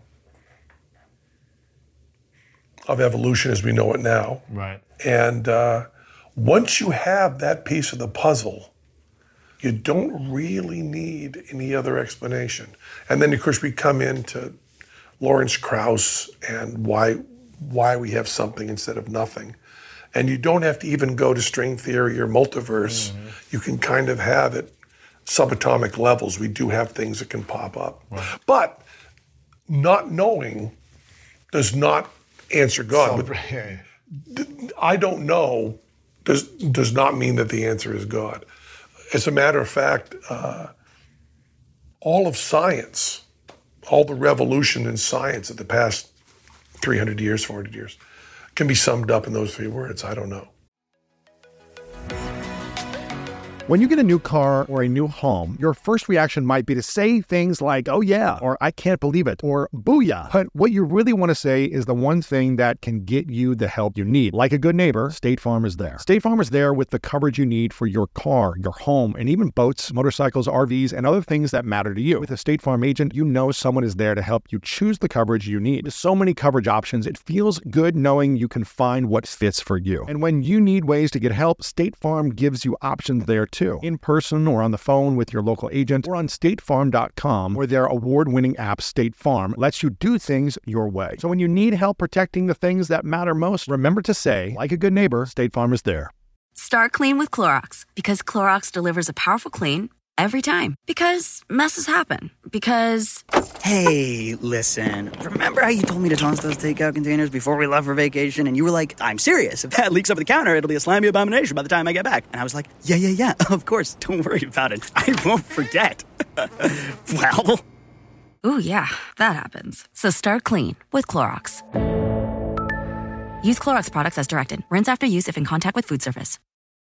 evolution as we know it now. Right. And once you have that piece of the puzzle, you don't really need any other explanation. And then, of course, we come into Lawrence Krauss and why we have something instead of nothing. And you don't have to even go to string theory or multiverse. Mm-hmm. You can kind of have it subatomic levels. We do have things that can pop up. Right. But not knowing does not answer God. I don't know does not mean that the answer is God. As a matter of fact, all of science, all the revolution in science of the past 300 years, 400 years, can be summed up in those 3 words: I don't know. When you get a new car or a new home, your first reaction might be to say things like, oh yeah, or I can't believe it, or booyah. But what you really want to say is the one thing that can get you the help you need. Like a good neighbor, State Farm is there. State Farm is there with the coverage you need for your car, your home, and even boats, motorcycles, RVs, and other things that matter to you. With a State Farm agent, you know someone is there to help you choose the coverage you need. With so many coverage options, it feels good knowing you can find what fits for you. And when you need ways to get help, State Farm gives you options there too. In person or on the phone with your local agent or on statefarm.com, where their award-winning app State Farm lets you do things your way. So when you need help protecting the things that matter most, remember to say, like a good neighbor, State Farm is there. Start clean with Clorox, because Clorox delivers a powerful clean every time. Because messes happen. Because... Hey, listen, remember how you told me to toss those takeout containers before we left for vacation? And you were like, I'm serious. If that leaks over the counter, it'll be a slimy abomination by the time I get back. And I was like, yeah, of course. Don't worry about it. I won't forget. Well... Ooh, yeah, that happens. So start clean with Clorox. Use Clorox products as directed. Rinse after use if in contact with food surface.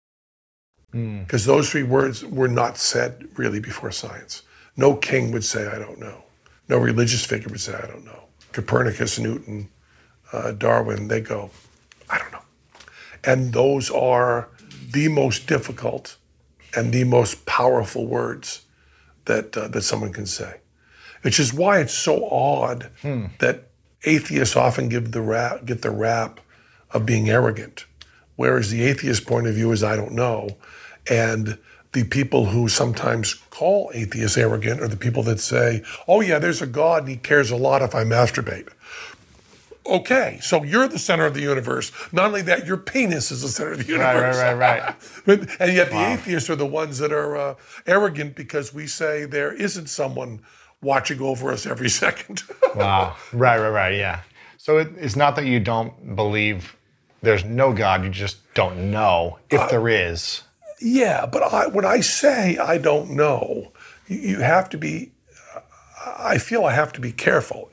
Because those 3 words were not said really before science. No king would say, I don't know. No religious figure would say, I don't know. Copernicus, Newton, Darwin, they go, I don't know. And those are the most difficult and the most powerful words that someone can say. Which is why it's so odd that atheists often get the rap of being arrogant, whereas the atheist point of view is, I don't know. And the people who sometimes call atheists arrogant are the people that say, oh yeah, there's a God and he cares a lot if I masturbate. Okay, so you're the center of the universe. Not only that, your penis is the center of the universe. Right. And yet the atheists are the ones that are arrogant because we say there isn't someone watching over us every second. Wow, right, yeah. So it's not that you don't believe there's no God, you just don't know if there is. Yeah, but when I say I don't know, you have to be, I feel I have to be careful.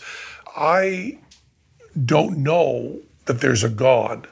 I don't know that there's a God.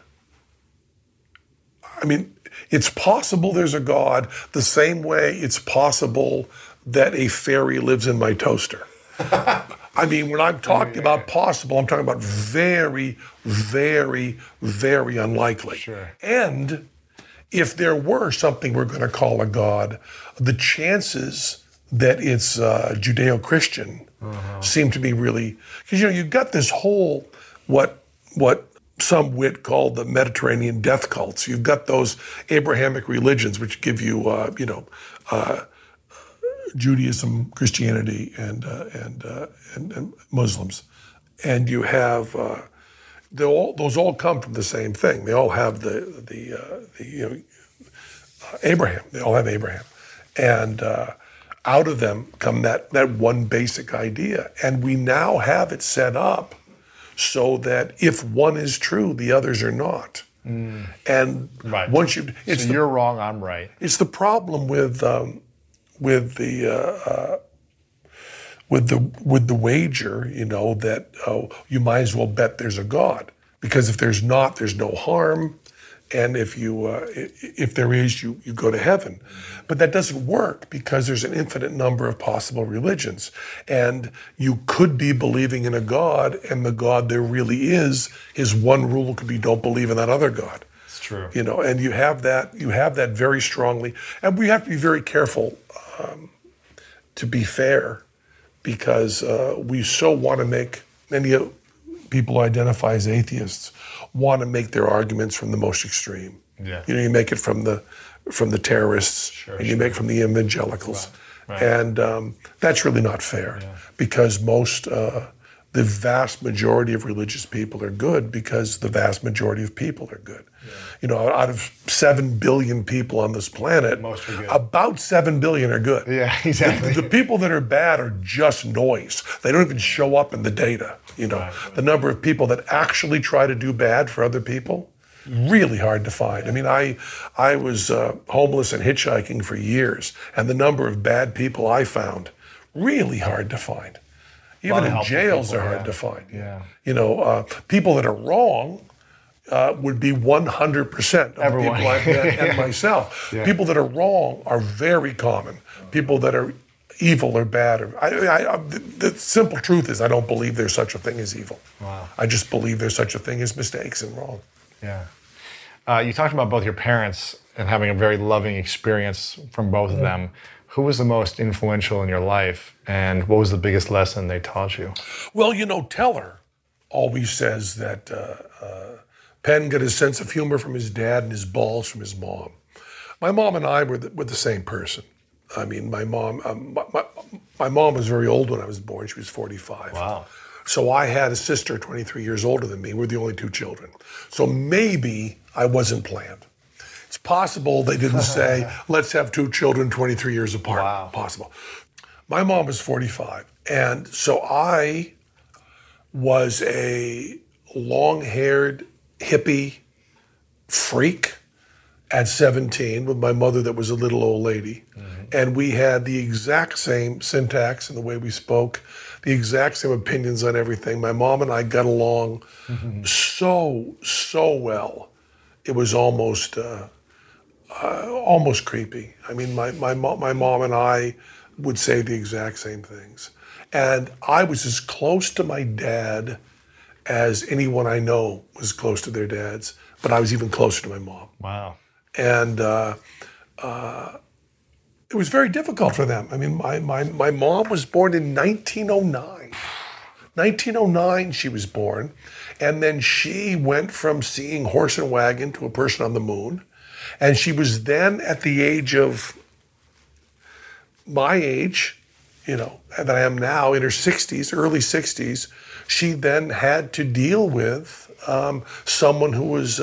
I mean, it's possible there's a God the same way it's possible that a fairy lives in my toaster. I mean, when I'm talking about possible, I'm talking about very, very, very unlikely. Sure. And if there were something we're going to call a God, the chances that it's Judeo-Christian seem to be really, because you've got this whole what some wit called the Mediterranean death cults. You've got those Abrahamic religions which give you Judaism, Christianity, and Muslims, and you have those all come from the same thing. They all have Abraham. They all have Abraham, and out of them come that one basic idea. And we now have it set up so that if one is true, the others are not. And once you're wrong, I'm right. It's the problem with the wager, that you might as well bet there's a God, because if there's not, there's no harm, and if there is, you go to heaven. But that doesn't work because there's an infinite number of possible religions, and you could be believing in a God, and the God there really is, his one rule could be don't believe in that other God. It's true. True. You know, and you have that very strongly. And we have to be very careful to be fair, because we so want to make, many people who identify as atheists want to make their arguments from the most extreme. Yeah. You know, you make it from the terrorists, and you make it from the evangelicals. Right. And that's really not fair, because the vast majority of religious people are good because the vast majority of people are good. Yeah. You know, out of 7 billion people on this planet, most are good. About 7 billion are good. Yeah, exactly. The people that are bad are just noise. They don't even show up in the data. You know, the number of people that actually try to do bad for other people, really hard to find. I mean, I was homeless and hitchhiking for years, and the number of bad people I found, really hard to find. Even in jails are hard to find. Yeah. You know, people that are wrong would be 100% of the people I've met and myself. Yeah. People that are wrong are very common. People that are evil or bad. The simple truth is I don't believe there's such a thing as evil. Wow. I just believe there's such a thing as mistakes and wrong. Yeah. You talked about both your parents and having a very loving experience from both of them. Who was the most influential in your life, and what was the biggest lesson they taught you? Well, you know, Teller always says that Penn got his sense of humor from his dad and his balls from his mom. My mom and I were the same person. I mean, my mom was very old when I was born. She was 45. Wow. So I had a sister 23 years older than me. We're the only 2 children. So maybe I wasn't planned. It's possible they didn't say, let's have 2 children 23 years apart. Wow. Possible. My mom was 45. And so I was a long-haired hippie freak at 17 with my mother that was a little old lady. Mm-hmm. And we had the exact same syntax in the way we spoke, the exact same opinions on everything. My mom and I got along so well. It was almost creepy. I mean, my mom and I would say the exact same things. And I was as close to my dad as anyone I know was close to their dads, but I was even closer to my mom. Wow. And it was very difficult for them. I mean, my mom was born in 1909. 1909 she was born, and then she went from seeing horse and wagon to a person on the moon. And she was then at the age of my age, you know, that I am now, in her 60s, early 60s. She then had to deal with someone who was,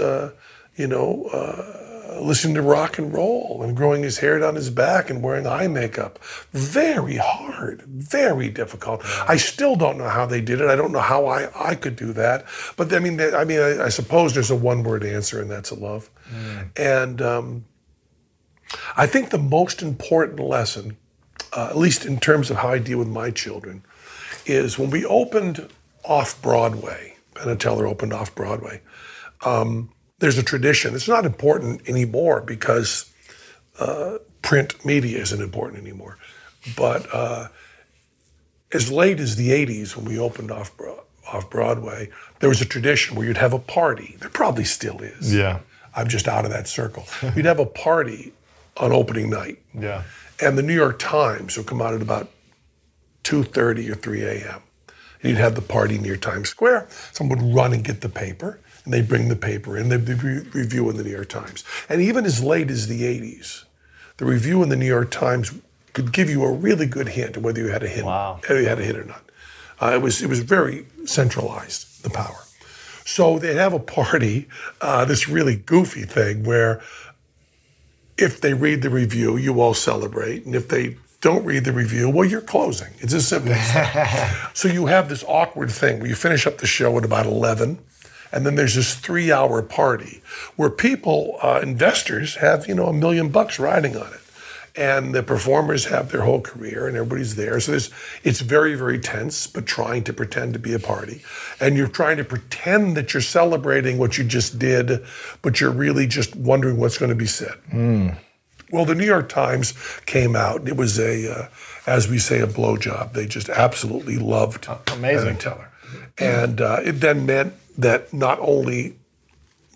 listening to rock and roll and growing his hair down his back and wearing eye makeup. Very hard, very difficult. Yeah. I still don't know how they did it. I don't know how I could do that. But I suppose there's a one-word answer, and that's love. And I think the most important lesson, at least in terms of how I deal with my children, is when we opened off-Broadway, Penn and Teller opened off-Broadway, there's a tradition. It's not important anymore because print media isn't important anymore. But as late as the 80s, when we opened off-Broadway, there was a tradition where you'd have a party. There probably still is. Yeah. I'm just out of that circle. You'd have a party on opening night. Yeah. And the New York Times would come out at about 2:30 or 3 a.m. And you'd have the party near Times Square. Someone would run and get the paper, and they'd bring the paper in. They'd review in the New York Times. And even as late as the 80s, the review in the New York Times could give you a really good hint of whether you had a hit, whether you had a hit or not. It was very centralized, the power. So they'd have a party, this really goofy thing where if they read the review, you all celebrate. And if they don't read the review, well, you're closing. It's as simple as that. So you have this awkward thing where you finish up the show at about 11, and then there's this 3-hour party where people, investors, have, $1 million riding on it. And the performers have their whole career, and everybody's there. So it's very, very tense, but trying to pretend to be a party. And you're trying to pretend that you're celebrating what you just did, but you're really just wondering what's going to be said. Well, the New York Times came out, and it was as we say, a blowjob. They just absolutely loved Penn and Teller. And it then meant that not only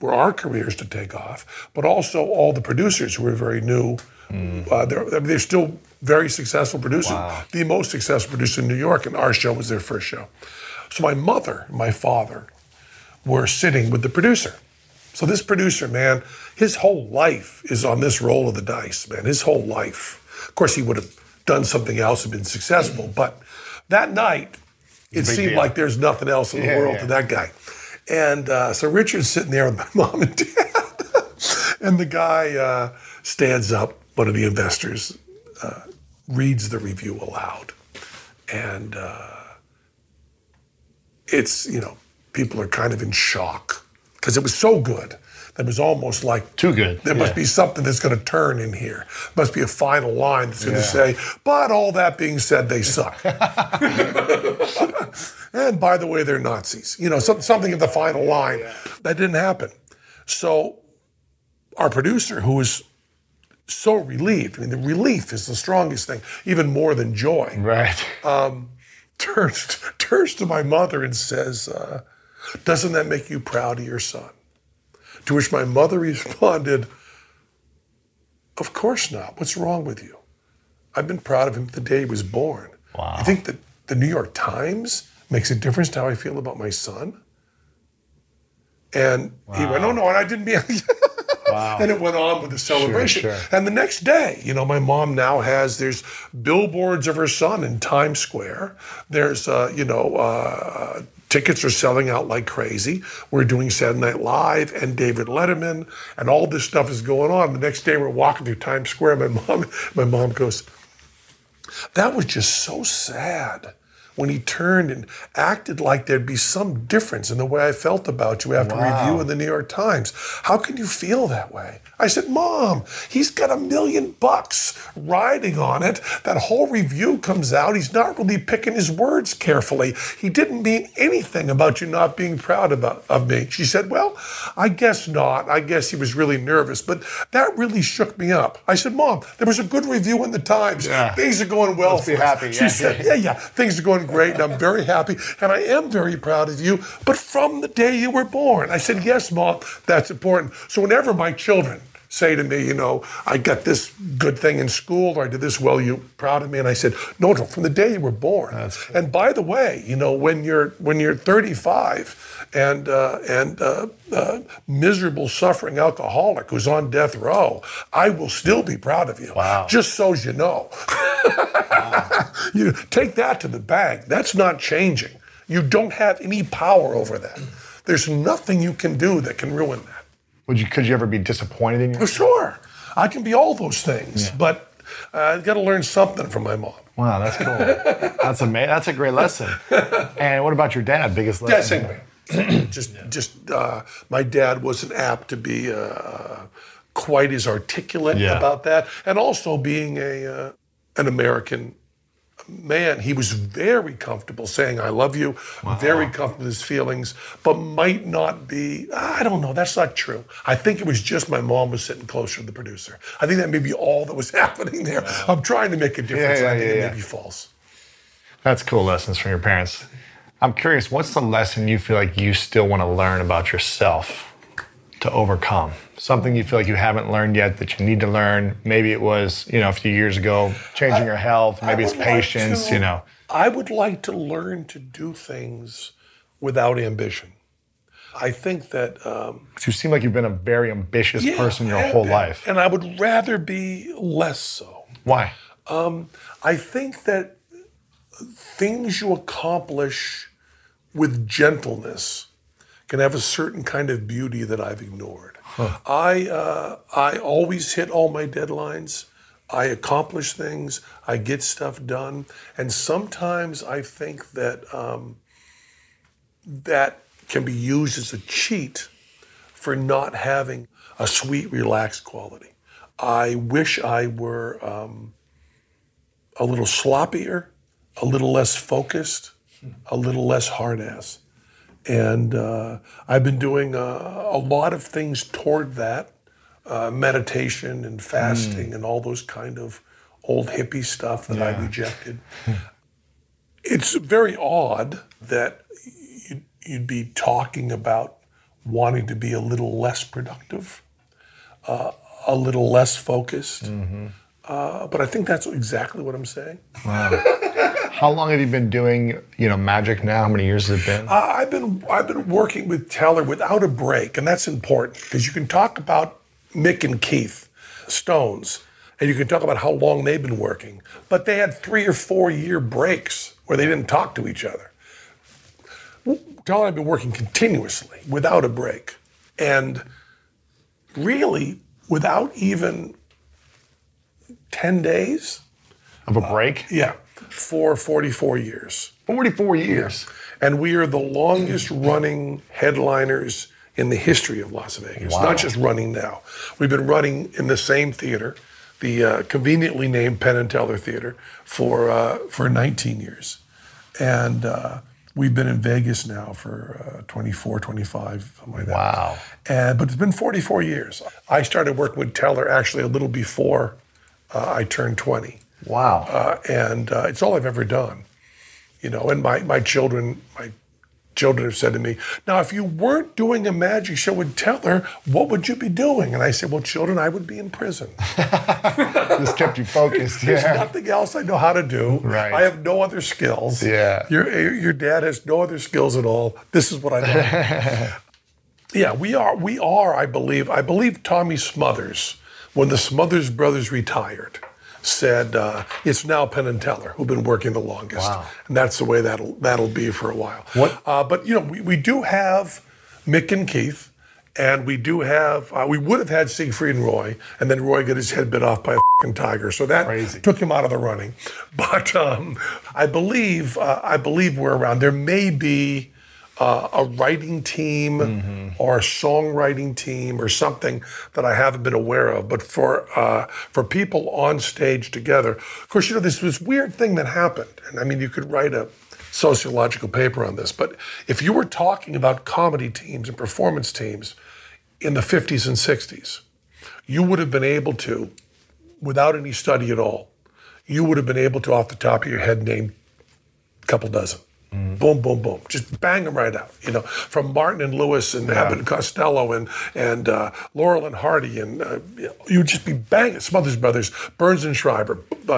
for our careers to take off, but also all the producers who were very new. They're still very successful producers. Wow. The most successful producer in New York, and our show was their first show. So my mother and my father were sitting with the producer. So this producer, man, his whole life is on this roll of the dice, man, his whole life. Of course, he would have done something else and been successful, but that night, it seemed like there's nothing else in the world to that guy. And so Richard's sitting there with my mom and dad, and the guy stands up, one of the investors, reads the review aloud. And it's, people are kind of in shock because it was so good. That was almost like too good. There must be something that's going to turn in here. Must be a final line that's going to say, but all that being said, they suck. And by the way, they're Nazis. Something in the final line. That didn't happen. So our producer, who was so relieved, the relief is the strongest thing, even more than joy. Right. Turns to my mother and says, doesn't that make you proud of your son? To which my mother responded, of course not. What's wrong with you? I've been proud of him the day he was born. Wow. You think that the New York Times makes a difference to how I feel about my son? And he went, no, and I didn't mean Wow. And it went on with the celebration. Sure. And the next day, my mom now there's billboards of her son in Times Square. There's, tickets are selling out like crazy. We're doing Saturday Night Live and David Letterman, and all this stuff is going on. The next day, we're walking through Times Square. My mom goes, that was just so sad when he turned and acted like there'd be some difference in the way I felt about you after a review in the New York Times. How can you feel that way? I said, Mom, he's got $1 million riding on it. That whole review comes out. He's not really picking his words carefully. He didn't mean anything about you not being proud of me. She said, well, I guess not. I guess he was really nervous, but that really shook me up. I said, Mom, there was a good review in the Times. Yeah. Things are going well Let's for be happy. us. She said, yeah, things are going great, and I'm very happy, and I am very proud of you, but from the day you were born. I said, yes, Mom, that's important. So whenever my children say to me, I got this good thing in school, or I did this well, you proud of me? And I said, no, from the day you were born. That's cool. And by the way, when you're 35 and miserable, suffering alcoholic who's on death row, I will still be proud of you. Wow. Just so you know. Wow. Take that to the bank. That's not changing. You don't have any power over that. There's nothing you can do that can ruin that. Could you ever be disappointed in yourself? Sure. I can be all those things, but I've got to learn something from my mom. Wow, that's cool. That's amazing. That's a great lesson. And what about your dad? Biggest lesson? Yeah, same thing. My dad wasn't apt to be quite as articulate about that, and also being an American man, he was very comfortable saying, I love you, very comfortable with his feelings, but might not be, I don't know, that's not true. I think it was just my mom was sitting closer to the producer. I think that may be all that was happening there. I'm trying to make a difference. I think it may be false. That's cool lessons from your parents. I'm curious, what's the lesson you feel like you still want to learn about yourself to overcome? Something you feel like you haven't learned yet that you need to learn. Maybe it was, a few years ago, changing your health. Maybe it's patience, I would like to learn to do things without ambition. I think that... you seem like you've been a very ambitious person your whole life. And I would rather be less so. Why? I think that things you accomplish with gentleness can have a certain kind of beauty that I've ignored. Huh. I always hit all my deadlines. I accomplish things. I get stuff done. And sometimes I think that that can be used as a cheat for not having a sweet, relaxed quality. I wish I were a little sloppier, a little less focused, a little less hard-ass. And I've been doing a lot of things toward that, meditation and fasting and all those kind of old hippie stuff that I rejected. It's very odd that you'd be talking about wanting to be a little less productive, a little less focused. But I think that's exactly what I'm saying. Wow. How long have you been doing, magic now? How many years has it been? I've been working with Teller without a break, and that's important because you can talk about Mick and Keith Stones, and you can talk about how long they've been working, but they had 3 or 4 year breaks where they didn't talk to each other. Teller and I've been working continuously without a break, and really without even 10 days of a break? Yeah, for 44 years. 44 years. And we are the longest running headliners in the history of Las Vegas. Wow. Not just running now. We've been running in the same theater, the conveniently named Penn and Teller Theater, for 19 years. And we've been in Vegas now for 24, 25, something like that. Wow. But it's been 44 years. I started working with Teller actually a little before I turned 20. Wow. And it's all I've ever done. And my children have said to me, now, if you weren't doing a magic show with Teller, what would you be doing? And I said, well, children, I would be in prison. Just kept you focused. There's nothing else I know how to do. Right. I have no other skills. Yeah. Your dad has no other skills at all. This is what I know. Yeah, we are, I believe Tommy Smothers, when the Smothers brothers retired, said, it's now Penn and Teller who've been working the longest. Wow. And that's the way that'll be for a while. What? But, we do have Mick and Keith, and we do have, we would have had Siegfried and Roy, and then Roy got his head bit off by a fucking tiger. So that Crazy. Took him out of the running. But I believe we're around. There may be a writing team or a songwriting team or something that I haven't been aware of. But for people on stage together, of course, this weird thing that happened. And I mean, you could write a sociological paper on this, but if you were talking about comedy teams and performance teams in the 50s and 60s, you would have been able to, without any study at all, you would have been able to, off the top of your head, name a couple dozen. Boom, boom, boom. Just bang them right out. From Martin and Lewis and Abbott and Costello and Laurel and Hardy, and you'd just be banging. Smothers Brothers, Burns and Schreiber,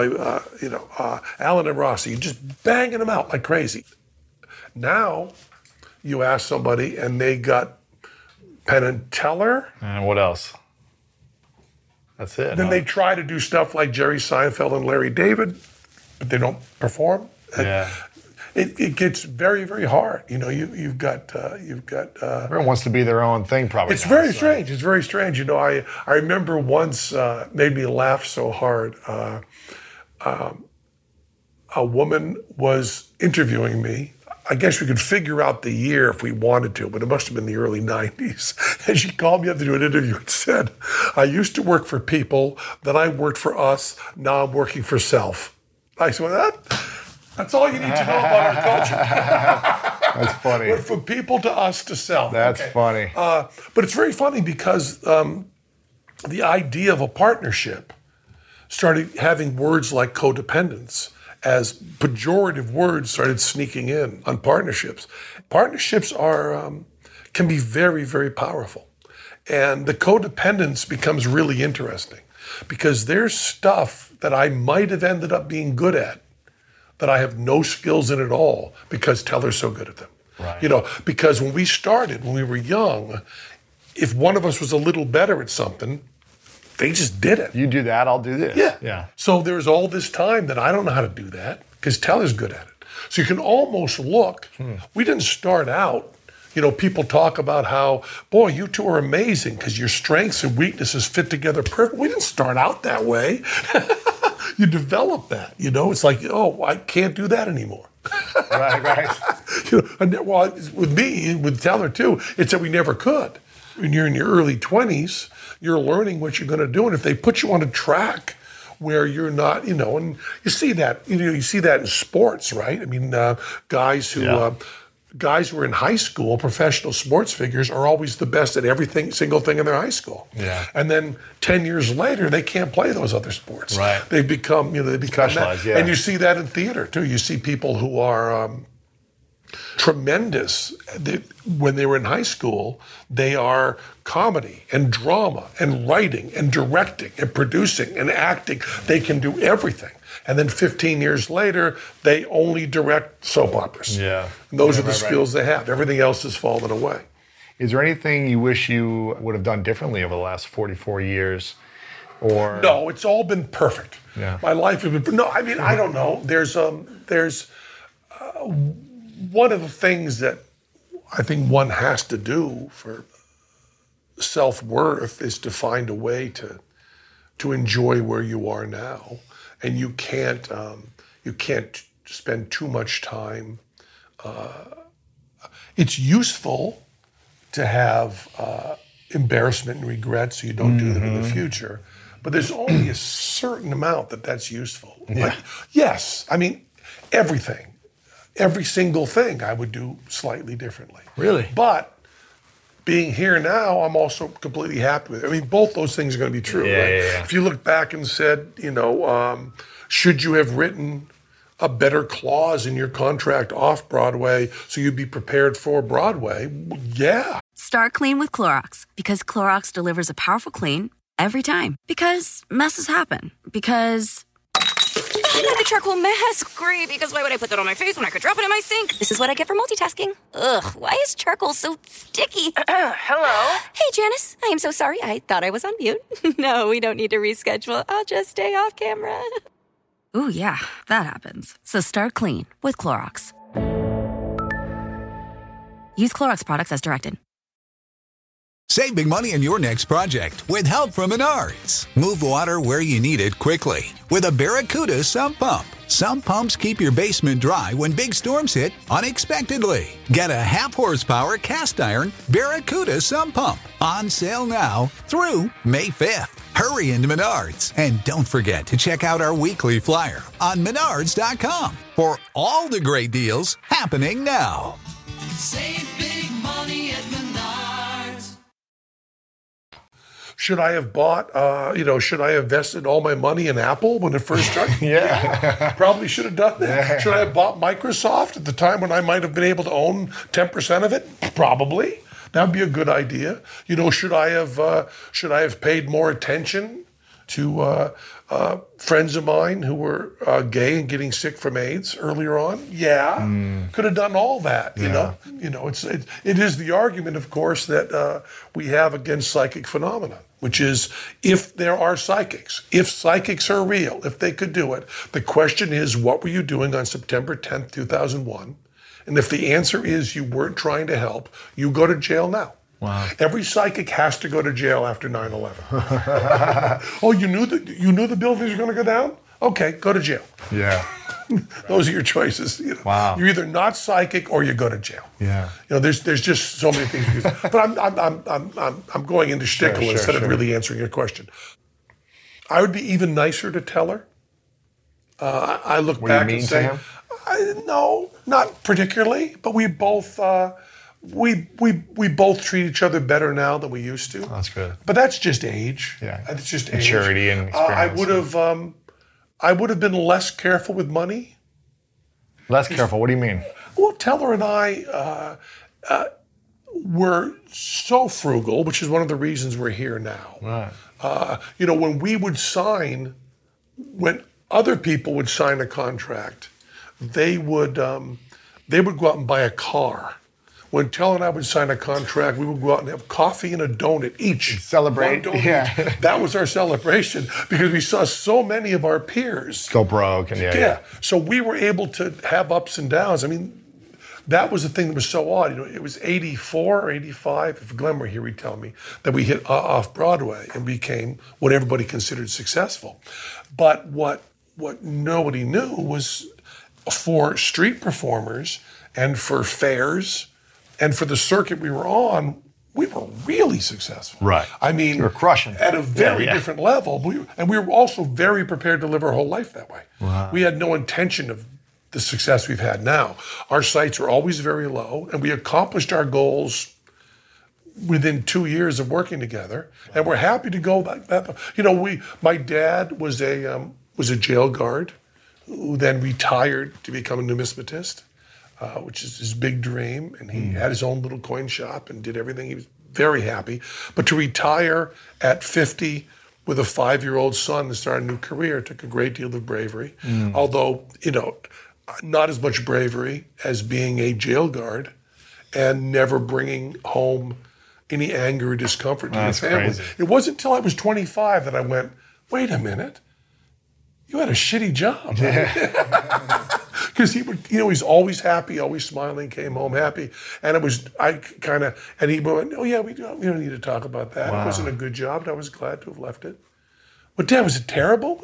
Allen and Rossi. You're just banging them out like crazy. Now, you ask somebody and they got Penn and Teller. And what else? That's it. Then they try to do stuff like Jerry Seinfeld and Larry David, but they don't perform. Yeah. It gets very, very hard. You've got. Everyone wants to be their own thing, probably. It's very strange. It's very strange. I remember once made me laugh so hard. A woman was interviewing me. I guess we could figure out the year if we wanted to, but it must have been the early 90s. And she called me up to do an interview and said, I used to work for people, then I worked for us, now I'm working for self. I said, that's all you need to know about our culture. That's funny. Went from people to us to self. That's funny. But it's very funny because the idea of a partnership started having words like codependence as pejorative words started sneaking in on partnerships. Partnerships can be very, very powerful. And the codependence becomes really interesting because there's stuff that I might have ended up being good at that I have no skills in at all because Teller's so good at them. Right. Because when we started, when we were young, if one of us was a little better at something, they just did it. You do that, I'll do this. Yeah. So there's all this time that I don't know how to do that because Teller's good at it. So you can almost look, we didn't start out, people talk about how, boy, you two are amazing because your strengths and weaknesses fit together perfect. We didn't start out that way. You develop that, It's like, I can't do that anymore. Right. With Teller too, it's that we never could. When you're in your early 20s, you're learning what you're going to do, and if they put you on a track where you're not, and you see that, you see that in sports, right? I mean, guys who are in high school, professional sports figures, are always the best at everything, single thing in their high school. Yeah. And then 10 years later, they can't play those other sports. Right. They've become, Specialized, that. And you see that in theater too. You see people who are tremendous. When they were in high school, they are comedy and drama and writing and directing and producing and acting. They can do everything. And then 15 years later, they only direct soap operas. Yeah. And those are the skills they have. Everything else has fallen away. Is there anything you wish you would have done differently over the last 44 years? Or No, it's all been perfect. Yeah. My life has been, no, I mean, I don't know. There's one of the things that I think one has to do for self-worth is to find a way to enjoy where you are now. And you can't spend too much time. It's useful to have embarrassment and regret so you don't do them in the future. But there's only a certain amount that's useful. Yeah. Like, yes, I mean, everything. Every single thing I would do slightly differently. Really? But being here now, I'm also completely happy with it. I mean, both those things are going to be true. Yeah, right? yeah. If you look back and said, should you have written a better clause in your contract off Broadway so you'd be prepared for Broadway? Yeah. Start clean with Clorox because Clorox delivers a powerful clean every time. Because messes happen. Because the charcoal mask, great, because why would I put that on my face when I could drop it in my sink? This is what I get for multitasking. Ugh, why is charcoal so sticky? Hello? Hey, Janice, I am so sorry. I thought I was on mute. No, we don't need to reschedule. I'll just stay off camera. Ooh, yeah, that happens. So start clean with Clorox. Use Clorox products as directed. Save big money on your next project with help from Menards. Move water where you need it quickly with a Barracuda sump pump. Sump pumps keep your basement dry when big storms hit unexpectedly. Get a half-horsepower cast iron Barracuda sump pump on sale now through May 5th. Hurry into Menards and don't forget to check out our weekly flyer on Menards.com for all the great deals happening now. Save big money at Menards. Should I have bought, should I have invested all my money in Apple when it first started? Yeah. Probably should have done that. Yeah. Should I have bought Microsoft at the time when I might have been able to own 10% of it? Probably. That would be a good idea. Should I have paid more attention to friends of mine who were gay and getting sick from AIDS earlier on? Yeah, could have done all that. You know, it is the argument, of course, that we have against psychic phenomena, which is if there are psychics, if psychics are real, if they could do it. The question is, what were you doing on September 10th, 2001? And if the answer is you weren't trying to help, you go to jail now. Wow. Every psychic has to go to jail after 9/11. Oh, you knew the buildings were going to go down? Okay, go to jail. Yeah. Those are your choices. Wow. You're either not psychic or you go to jail. Yeah. There's just so many things. But I'm going into shtickle instead of really answering your question. I would be even nicer to Teller. I look Were back you and mean say, to him? no, not particularly, but we both we both treat each other better now than we used to. That's good. But that's just age. Yeah. It's just maturity age. and experience. I would have been less careful with money. Less careful. What do you mean? Well, Teller and I were so frugal, which is one of the reasons we're here now. Right. When we would sign, when other people would sign a contract, they would go out and buy a car. When Teller and I would sign a contract, we would go out and have coffee and a donut each. Celebrate. One donut Yeah. each. That was our celebration because we saw so many of our peers Go broke and yeah. So we were able to have ups and downs. I mean, that was the thing that was so odd. It was 84 or 85, if Glenn were here, he'd tell me, that we hit off Broadway and became what everybody considered successful. But what nobody knew was for street performers and for fairs and for the circuit we were on, we were really successful. Right. I mean, You were crushing. at a very Yeah. different level. We were also very prepared to live our whole life that way. Wow. We had no intention of the success we've had now. Our sights were always very low, and we accomplished our goals within 2 years of working together. And we're happy to go back. My dad was a jail guard who then retired to become a numismatist. which is his big dream. And he had his own little coin shop and did everything. He was very happy. But to retire at 50 with a 5-year-old son and start a new career took a great deal of bravery. Although, not as much bravery as being a jail guard and never bringing home any anger or discomfort to your family. Crazy. It wasn't until I was 25 that I went, wait a minute, you had a shitty job. Because he would, he's always happy, always smiling, came home happy. And he went, oh yeah, we don't need to talk about that. Wow. It wasn't a good job, and I was glad to have left it. But Dad, was it terrible?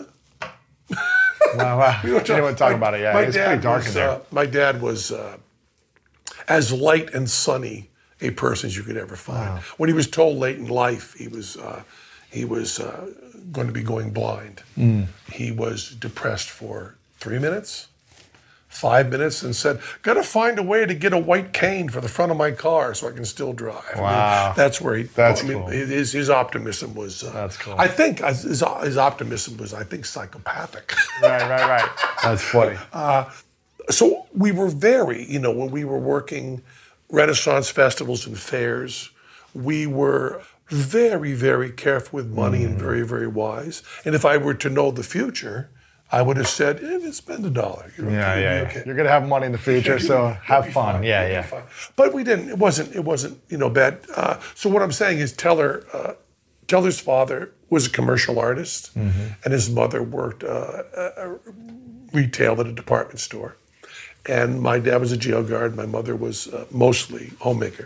Wow. You don't want to talk about it, yeah. It's pretty dark in there. My dad was as light and sunny a person as you could ever find. Wow. When he was told late in life he was going to be going blind, he was depressed for 3 minutes, 5 minutes, and said, got to find a way to get a white cane for the front of my car so I can still drive. Wow. That's where cool. His optimism was, that's cool. I think his optimism was, psychopathic. Right. That's funny. So we were very, when we were working Renaissance festivals and fairs, we were very, very careful with money and very, very wise. And if I were to know the future, I would have said, spend $1. Okay. You're going to have money in the future, so have fun. Yeah. But we didn't. It wasn't bad. So what I'm saying is Teller's father was a commercial artist, and his mother worked retail at a department store. And my dad was a jail guard. My mother was mostly homemaker.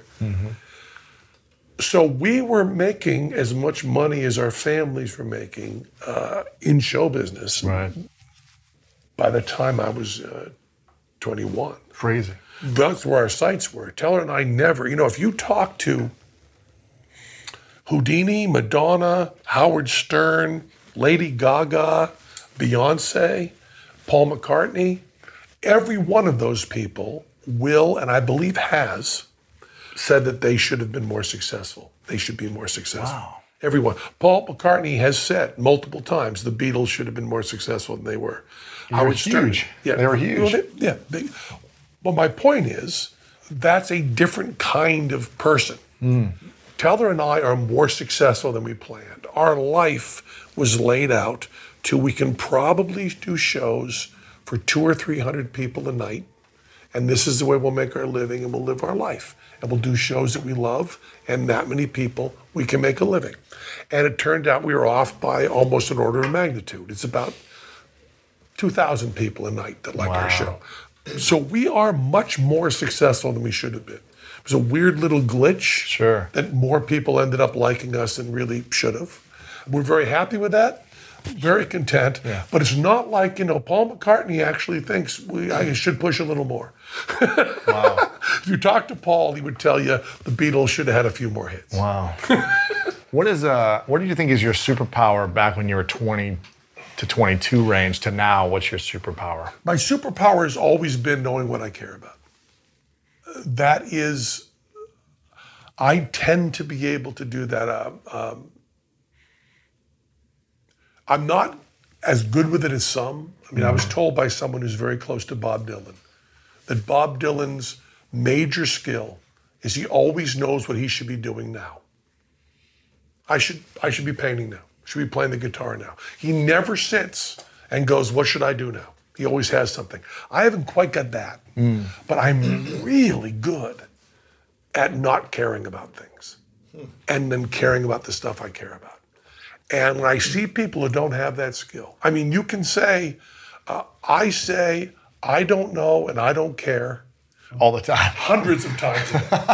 So we were making as much money as our families were making in show business. Right. By the time I was 21. Crazy. That's where our sights were. Teller and I never, if you talk to Houdini, Madonna, Howard Stern, Lady Gaga, Beyonce, Paul McCartney, every one of those people will, and I believe has, said that they should have been more successful. They should be more successful. Wow. Everyone. Paul McCartney has said multiple times the Beatles should have been more successful than they were. They were huge. Yeah, they were huge. Well, my point is, that's a different kind of person. Teller and I are more successful than we planned. Our life was laid out to we can probably do shows for 200 or 300 people a night, and this is the way we'll make our living and we'll live our life. And we'll do shows that we love, and that many people, we can make a living. And it turned out we were off by almost an order of magnitude. It's about 2,000 people a night that like our show. So we are much more successful than we should have been. It was a weird little glitch that more people ended up liking us than really should have. We're very happy with that. Very content, but it's not like, Paul McCartney actually thinks I should push a little more. Wow. If you talk to Paul, he would tell you the Beatles should have had a few more hits. Wow. What do you think is your superpower back when you were 20 to 22 range to now? What's your superpower? My superpower has always been knowing what I care about. That is, I tend to be able to do that. I'm not as good with it as some. I mean, I was told by someone who's very close to Bob Dylan that Bob Dylan's major skill is he always knows what he should be doing now. I should be painting now. I should be playing the guitar now. He never sits and goes, what should I do now? He always has something. I haven't quite got that, but I'm really good at not caring about things and then caring about the stuff I care about. And when I see people who don't have that skill, I mean, you can say, I say, I don't know and I don't care. All the time. Hundreds of times.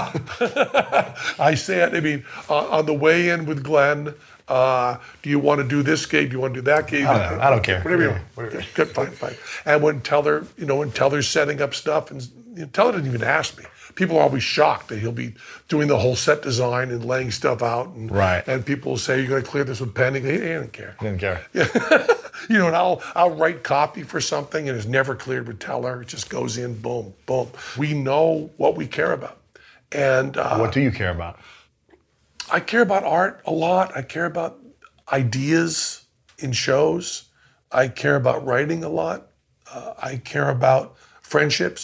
I say it, on the way in with Glenn, do you want to do this gig? Do you want to do that gig? I don't care. Whatever you want. Good, fine. And when Teller's setting up stuff, and Teller didn't even ask me. People are always shocked that he'll be doing the whole set design and laying stuff out. And people will say, you're going to clear this with pen? He didn't care. Didn't care. Yeah. And I'll write copy for something and it's never cleared with Teller. It just goes in, boom, boom. We know what we care about. And what do you care about? I care about art a lot. I care about ideas in shows. I care about writing a lot. I care about friendships.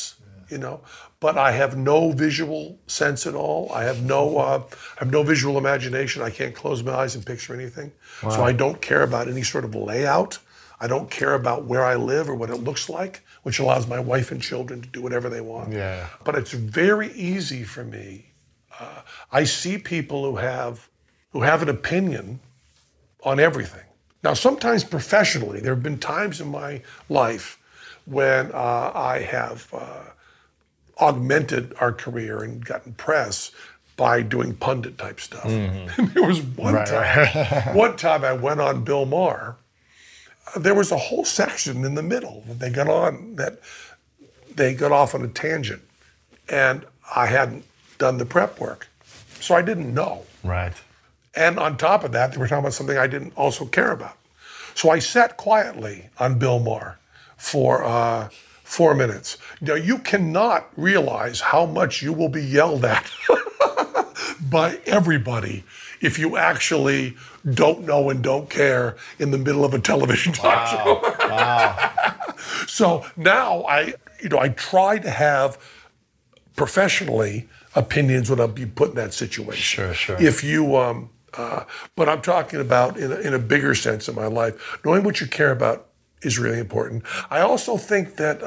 you know. But I have no visual sense at all. I have no visual imagination. I can't close my eyes and picture anything. Wow. So I don't care about any sort of layout. I don't care about where I live or what it looks like, which allows my wife and children to do whatever they want. Yeah. But it's very easy for me. I see people who have an opinion on everything. Now, sometimes professionally, there have been times in my life when I have augmented our career and gotten press by doing pundit type stuff. Mm-hmm. And there was one time I went on Bill Maher. There was a whole section in the middle that they got off on a tangent, and I hadn't done the prep work, so I didn't know. Right. And on top of that, they were talking about something I didn't also care about. So I sat quietly on Bill Maher for 4 minutes. Now, you cannot realize how much you will be yelled at by everybody if you actually don't know and don't care in the middle of a television talk show. Wow. So now I try to have professionally opinions when I'll be put in that situation. Sure. If you, but I'm talking about in a bigger sense in my life, knowing what you care about is really important. I also think that,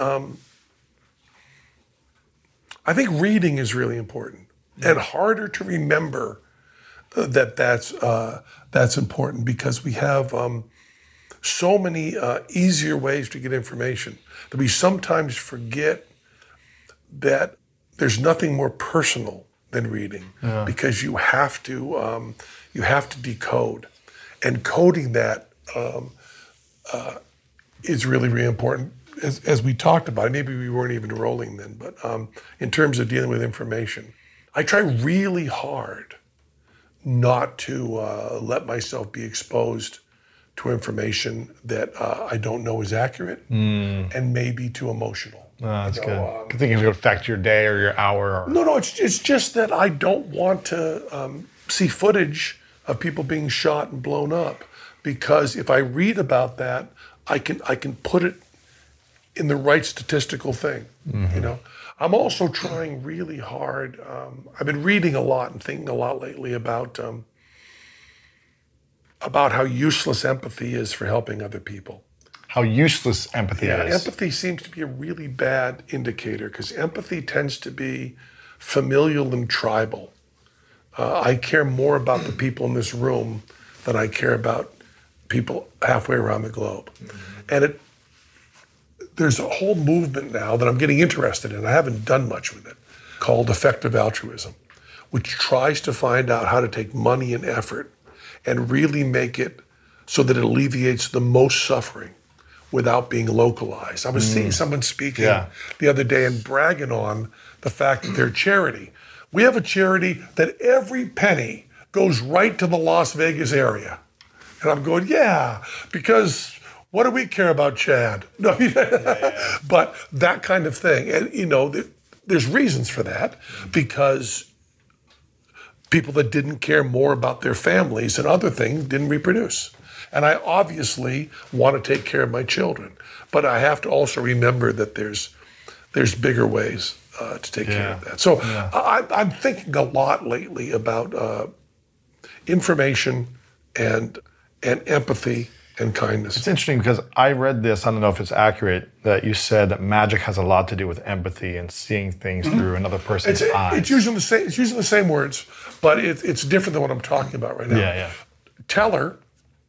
I think reading is really important and harder to remember that's important because we have so many easier ways to get information that we sometimes forget that there's nothing more personal than reading because you have to decode, and coding that is really, really important. As we talked about, maybe we weren't even rolling then, but in terms of dealing with information, I try really hard not to let myself be exposed to information that I don't know is accurate and maybe too emotional. That's good. I think it would affect your day or your hour. No, it's just that I don't want to see footage of people being shot and blown up, because if I read about that, I can put it in the right statistical thing. Mm-hmm. You know, I'm also trying really hard. I've been reading a lot and thinking a lot lately about how useless empathy is for helping other people. How useless empathy is. Empathy seems to be a really bad indicator because empathy tends to be familial and tribal. I care more about the people in this room than I care about people halfway around the globe. Mm-hmm. And there's a whole movement now that I'm getting interested in, I haven't done much with it, called effective altruism, which tries to find out how to take money and effort and really make it so that it alleviates the most suffering without being localized. I was seeing someone speaking the other day and bragging on the fact that their charity, we have a charity that every penny goes right to the Las Vegas area. And I'm going, because what do we care about Chad? No, but that kind of thing. And, you know, there's reasons for that, because people that didn't care more about their families and other things didn't reproduce. And I obviously want to take care of my children, but I have to also remember that there's bigger ways to take care of that. So I'm thinking a lot lately about information and empathy and kindness. It's interesting because I read this, I don't know if it's accurate, that you said that magic has a lot to do with empathy and seeing things through another person's eyes. It's using the same words, but it's different than what I'm talking about right now. Yeah. Teller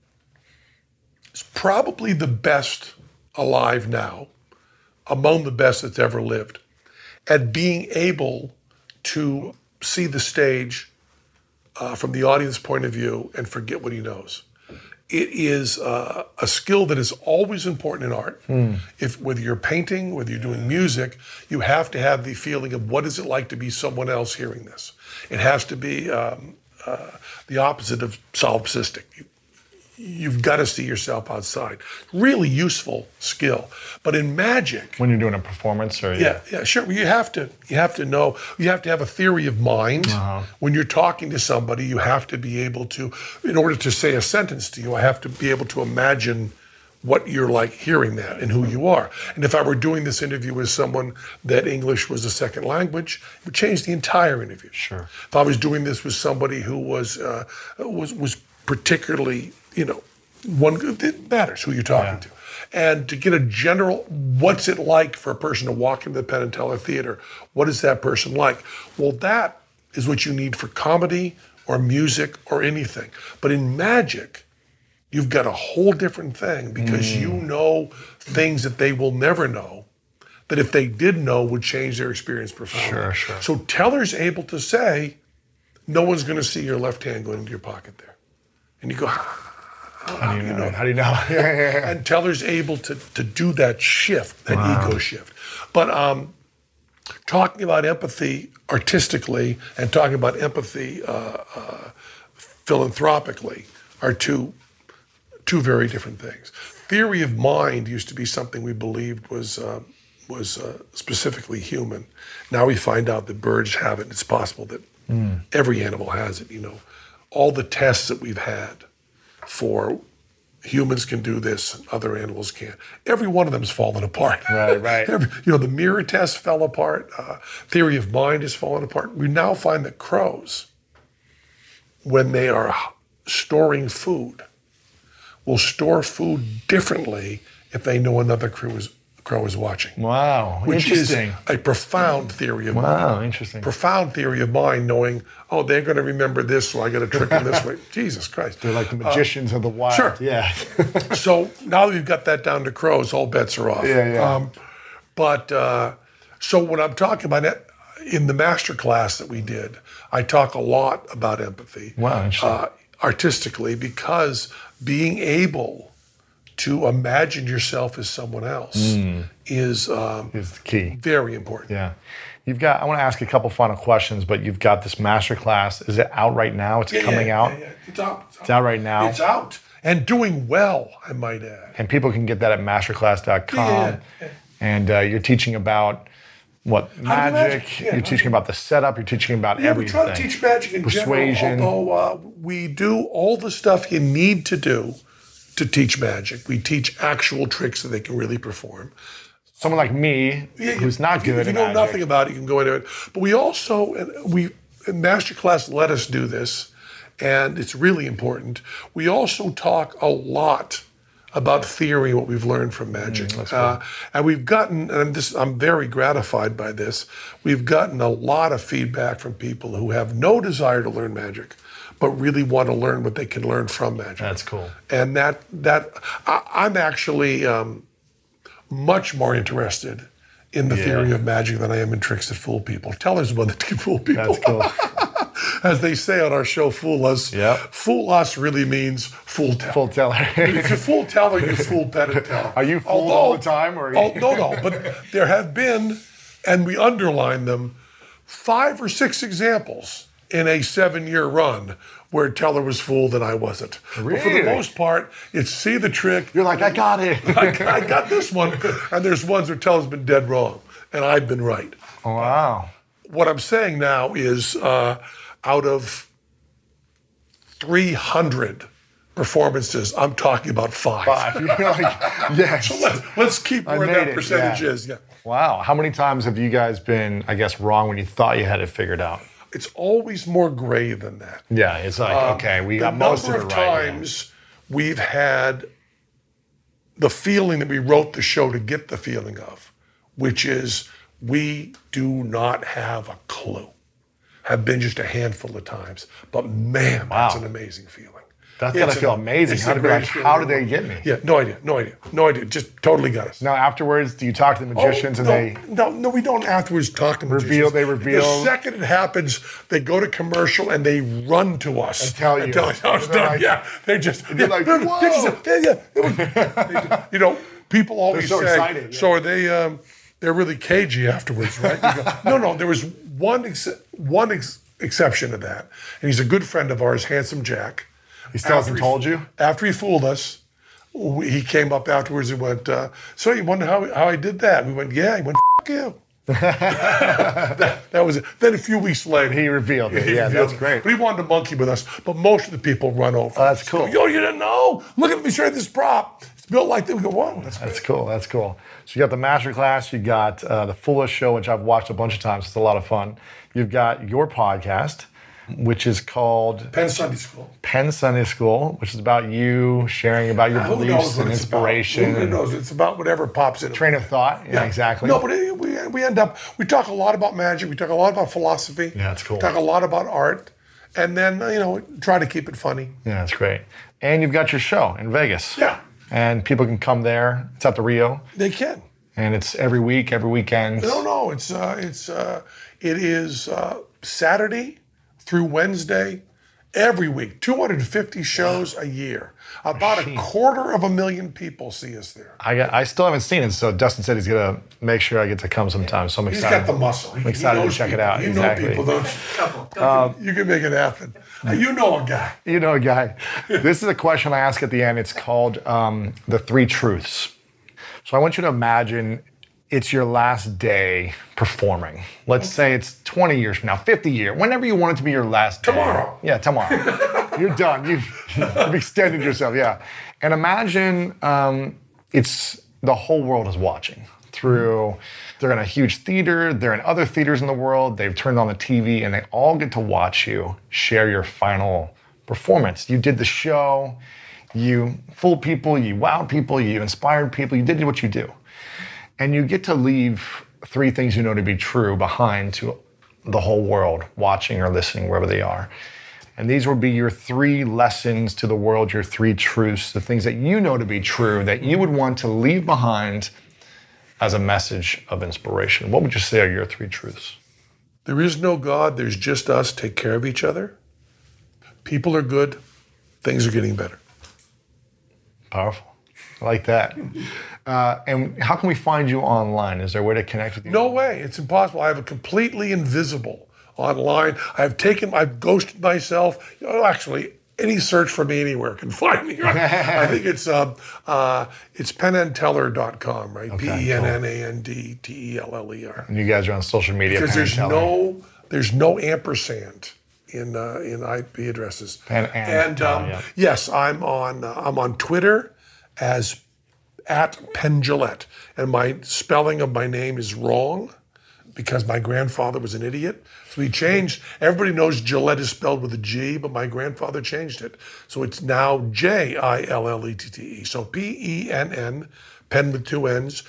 is probably the best alive now, among the best that's ever lived, at being able to see the stage from the audience point of view and forget what he knows. It is a skill that is always important in art. Whether you're painting, whether you're doing music, you have to have the feeling of what is it like to be someone else hearing this. It has to be the opposite of solipsistic. You've got to see yourself outside. Really useful skill. But in magic, when you're doing a performance, or sure. Well, you have to know. You have to have a theory of mind. When you're talking to somebody, you have to be able to, in order to say a sentence to you, I have to be able to imagine what you're like hearing that and who you are. And if I were doing this interview with someone that English was a second language, it would change the entire interview. Sure. If I was doing this with somebody who was particularly, it matters who you're talking to. And to get a general, what's it like for a person to walk into the Penn and Teller Theater? What is that person like? Well, that is what you need for comedy or music or anything. But in magic, you've got a whole different thing because you know things that they will never know, that if they did know would change their experience profoundly. Sure. So Teller's able to say, no one's going to see your left hand going into your pocket there. And you go, how do you know? How do you know? And Teller's able to do that shift, that ego shift. But talking about empathy artistically and talking about empathy philanthropically are two very different things. Theory of mind used to be something we believed was specifically human. Now we find out that birds have it. It's possible that every animal has it. All the tests that we've had for humans can do this, other animals can't. Every one of them's fallen apart. Right. The mirror test fell apart. Theory of mind has fallen apart. We now find that crows, when they are storing food, will store food differently if they know another crow is watching. Wow, Which interesting. is a profound theory of mind. Wow, interesting. Profound theory of mind, knowing, they're going to remember this, so I got to trick them this way. Jesus Christ. They're like the magicians of the wild. Sure. Yeah. So now that we've got that down to crows, all bets are off. Yeah. So when I'm talking about it, in the master class that we did, I talk a lot about empathy. Wow, interesting. Artistically, because being able to imagine yourself as someone else is the key. Very important. Yeah. I want to ask you a couple final questions, but you've got this master class. Is it out right now? It's coming out? Yeah. It's out. It's out right now? It's out. And doing well, I might add. And people can get that at masterclass.com. Yeah. And you're teaching about what? Magic. Yeah, you're teaching about the setup. You're teaching about everything. We try to teach magic in persuasion. General, although we do all the stuff you need to do to teach magic. We teach actual tricks that they can really perform. Someone like me, who's not good at magic. If you know magic. nothing about it, you can go into it. But we also, Masterclass let us do this, and it's really important. We also talk a lot about theory, what we've learned from magic. And we've gotten, and I'm very gratified by this, we've gotten a lot of feedback from people who have no desire to learn magic, but really want to learn what they can learn from magic. That's cool. And I'm actually much more interested in the theory of magic than I am in tricks that fool people. Teller's one that can fool people. That's cool. As they say on our show, Fool Us. Yep. Fool Us really means fool teller. Full teller. If you fool teller, you fool Penn and Teller. Are you fooled all the time? Or No. But there have been, and we underline them, 5 or 6 examples in a 7-year run where Teller was fooled and I wasn't. Really? But for the most part, it's see the trick. You're like, I got it. I got this one. And there's ones where Teller's been dead wrong, and I've been right. Wow. What I'm saying now is out of 300 performances, I'm talking about 5. You're like, yes. So let's keep where that percentage is. Yeah. Wow. How many times have you guys been, I guess, wrong when you thought you had it figured out? It's always more gray than that. Yeah, it's like, okay, we got most of it right. The number of times we've had the feeling that we wrote the show to get the feeling of, which is we do not have a clue, have been just a handful of times. But man, that's an amazing feeling. That's gotta feel amazing. How did they get me? Yeah, no idea. Just totally got us. Now, afterwards, do you talk to the magicians No, we don't afterwards talk to magicians. They reveal. The second it happens, they go to commercial and they run to us. And tell you. How it's done. They're just, like, whoa. People always so say, excited, so are they, they're really cagey afterwards, right? No, there was one exception to that. And he's a good friend of ours, Handsome Jack. He still hasn't told you? After he fooled us, he came up afterwards and went, so you wonder how I did that? We went, yeah. He went, F you. that was it. Then a few weeks later, he revealed it. Yeah, that's great. But he wanted to monkey with us. But most of the people run over. Oh, that's cool. Yo, you didn't know? Look at me show you this prop. It's built like that. We go, whoa, that's great. That's cool. That's cool. So you got the masterclass, you got the Foolish Show, which I've watched a bunch of times. It's a lot of fun. You've got your podcast, which is called Penn Sunday School. Penn Sunday School, which is about you sharing about your Who beliefs knows what and it's inspiration. About? Who and knows? It's about whatever pops in. train of thought. Yeah, exactly. No, but we end up, we talk a lot about magic. We talk a lot about philosophy. Yeah, that's cool. We talk a lot about art. And then, try to keep it funny. Yeah, that's great. And you've got your show in Vegas. Yeah. And people can come there. It's at the Rio. They can. And it's every week, every weekend. No. It is Saturday through Wednesday, every week. 250 shows a year. About 250,000 people see us there. I still haven't seen it, so Dustin said he's gonna make sure I get to come sometime. So I'm He's excited. got the muscle. I'm excited to check it out. You Exactly. know people, don't you? You can make it happen. You know a guy. You know, guy. This is a question I ask at the end. It's called the 3 truths. So I want you to imagine it's your last day performing. Let's say it's 20 years from now, 50 years, whenever you want it to be your last day. Tomorrow. Yeah, tomorrow. You're done. You've extended yourself, yeah. And imagine it's the whole world is watching. They're in a huge theater, they're in other theaters in the world, they've turned on the TV, and they all get to watch you share your final performance. You did the show, you fooled people, you wowed people, you inspired people, you did what you do. And you get to leave 3 things you know to be true behind to the whole world, watching or listening, wherever they are. And these will be your 3 lessons to the world, your 3 truths, the things that you know to be true that you would want to leave behind as a message of inspiration. What would you say are your 3 truths? There is no God. There's just us. Take care of each other. People are good. Things are getting better. Powerful. I like that. And how can we find you online? Is there a way to connect with you? No way. It's impossible. I have a completely invisible online. I've ghosted myself. Actually, any search for me anywhere can find me. I think it's pennandteller.com, right? Okay, PENNANDTELLER. And you guys are on social media. Because Penn there's no ampersand in IP addresses. And yes, I'm on Twitter as @PennGillette, and my spelling of my name is wrong because my grandfather was an idiot. So he changed. Everybody knows Gillette is spelled with a G, but my grandfather changed it. So it's now JILLETTE. So PENN, Penn with 2 N's,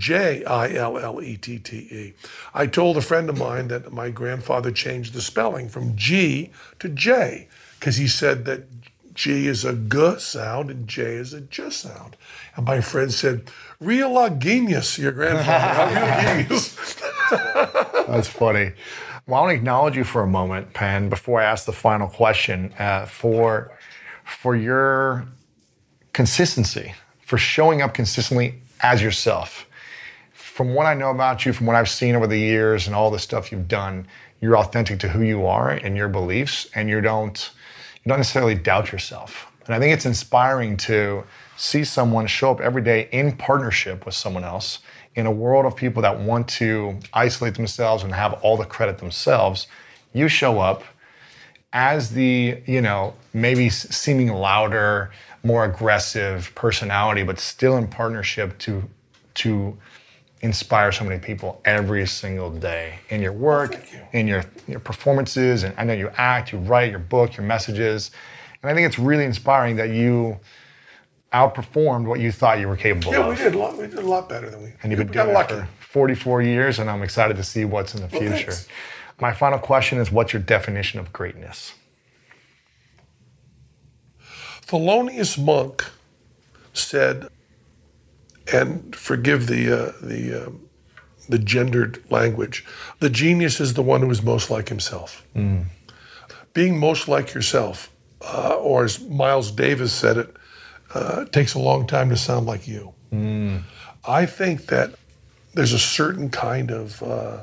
JILLETTE. I told a friend of mine that my grandfather changed the spelling from G to J because he said that G is a G sound and J is a J sound. And my friend said, real genius, your grandfather. Real genius. That's funny. Well, I want to acknowledge you for a moment, Penn, before I ask the final question, for your consistency, for showing up consistently as yourself. From what I know about you, from what I've seen over the years and all the stuff you've done, you're authentic to who you are and your beliefs, and you don't necessarily doubt yourself. And I think it's inspiring to see someone show up every day in partnership with someone else in a world of people that want to isolate themselves and have all the credit themselves. You show up as the, maybe seeming louder, more aggressive personality, but still in partnership to inspire so many people every single day in your work, in your performances. And I know you act, you write, your book, your messages. And I think it's really inspiring that you outperformed what you thought you were capable of. Yeah, we did a lot better than we. And you've been doing it for 44 years, and I'm excited to see what's in the future. Thanks. My final question is, what's your definition of greatness? Thelonious Monk said, and forgive the gendered language, the genius is the one who is most like himself. Being most like yourself, or as Miles Davis said it, takes a long time to sound like you. I think that there's a certain kind of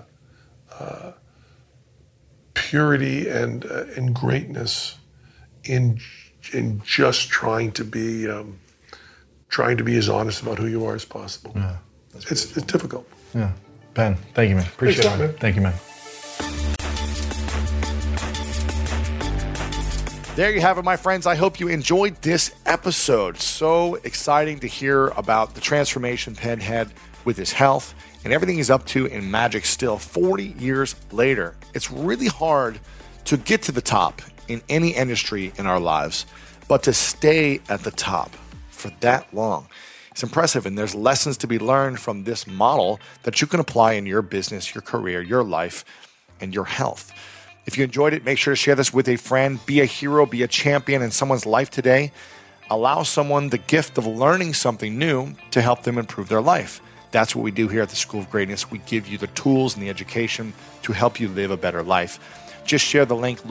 purity and greatness in just trying to be as honest about who you are as possible. Yeah, it's difficult. Yeah, Ben, thank you, man. Appreciate it, man. Thank you, man. There you have it, my friends. I hope you enjoyed this episode. So exciting to hear about the transformation Penn had with his health and everything he's up to in magic still 40 years later. It's really hard to get to the top in any industry in our lives, but to stay at the top for that long. It's impressive, and there's lessons to be learned from this model that you can apply in your business, your career, your life, and your health. If you enjoyed it, make sure to share this with a friend. Be a hero, be a champion in someone's life today. Allow someone the gift of learning something new to help them improve their life. That's what we do here at the School of Greatness. We give you the tools and the education to help you live a better life. Just share the link,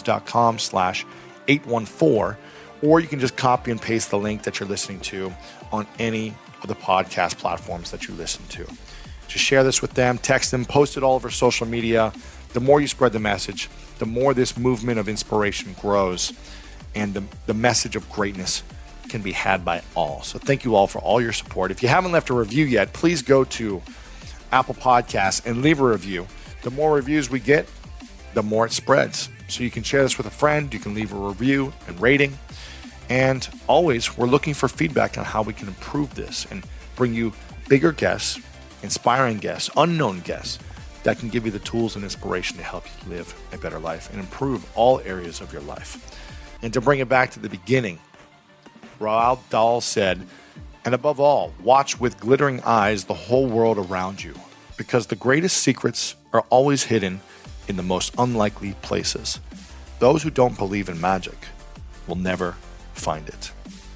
lewishowes.com/814, or you can just copy and paste the link that you're listening to on any of the podcast platforms that you listen to. Just share this with them, text them, post it all over social media. The more you spread the message, the more this movement of inspiration grows, and the message of greatness can be had by all. So thank you all for all your support. If you haven't left a review yet, please go to Apple Podcasts and leave a review. The more reviews we get, the more it spreads. So you can share this with a friend, you can leave a review and rating. And always, we're looking for feedback on how we can improve this and bring you bigger guests, inspiring guests, unknown guests that can give you the tools and inspiration to help you live a better life and improve all areas of your life. And to bring it back to the beginning, Roald Dahl said, and above all, watch with glittering eyes the whole world around you, because the greatest secrets are always hidden in the most unlikely places. Those who don't believe in magic will never find it.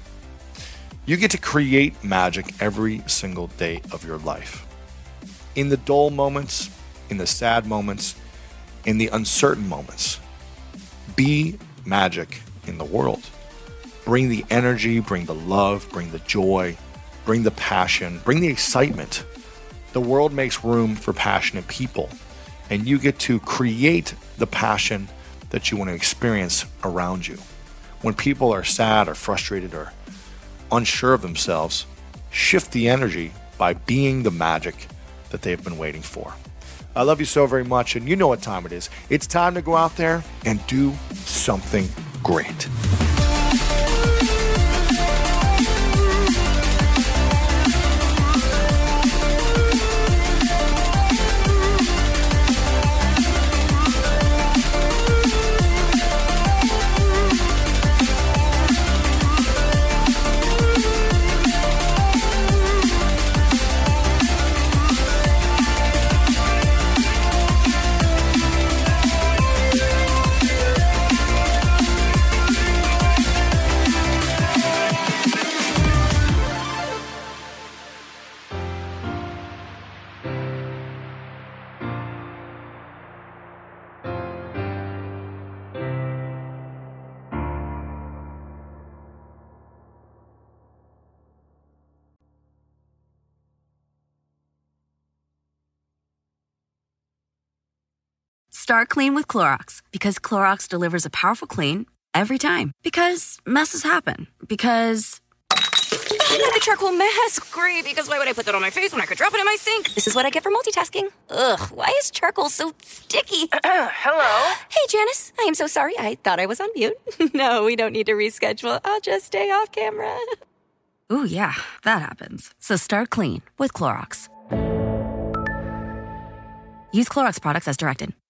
You get to create magic every single day of your life. In the dull moments, in the sad moments, in the uncertain moments. Be magic in the world. Bring the energy, bring the love, bring the joy, bring the passion, bring the excitement. The world makes room for passionate people, and you get to create the passion that you want to experience around you. When people are sad or frustrated or unsure of themselves, shift the energy by being the magic that they've been waiting for. I love you so very much, and you know what time it is. It's time to go out there and do something great. Start clean with Clorox, because Clorox delivers a powerful clean every time. Because messes happen. Because I got the charcoal mask. Great, because why would I put that on my face when I could drop it in my sink? This is what I get for multitasking. Ugh, why is charcoal so sticky? Hello? Hey, Janice. I am so sorry. I thought I was on mute. No, we don't need to reschedule. I'll just stay off camera. Ooh, yeah, that happens. So start clean with Clorox. Use Clorox products as directed.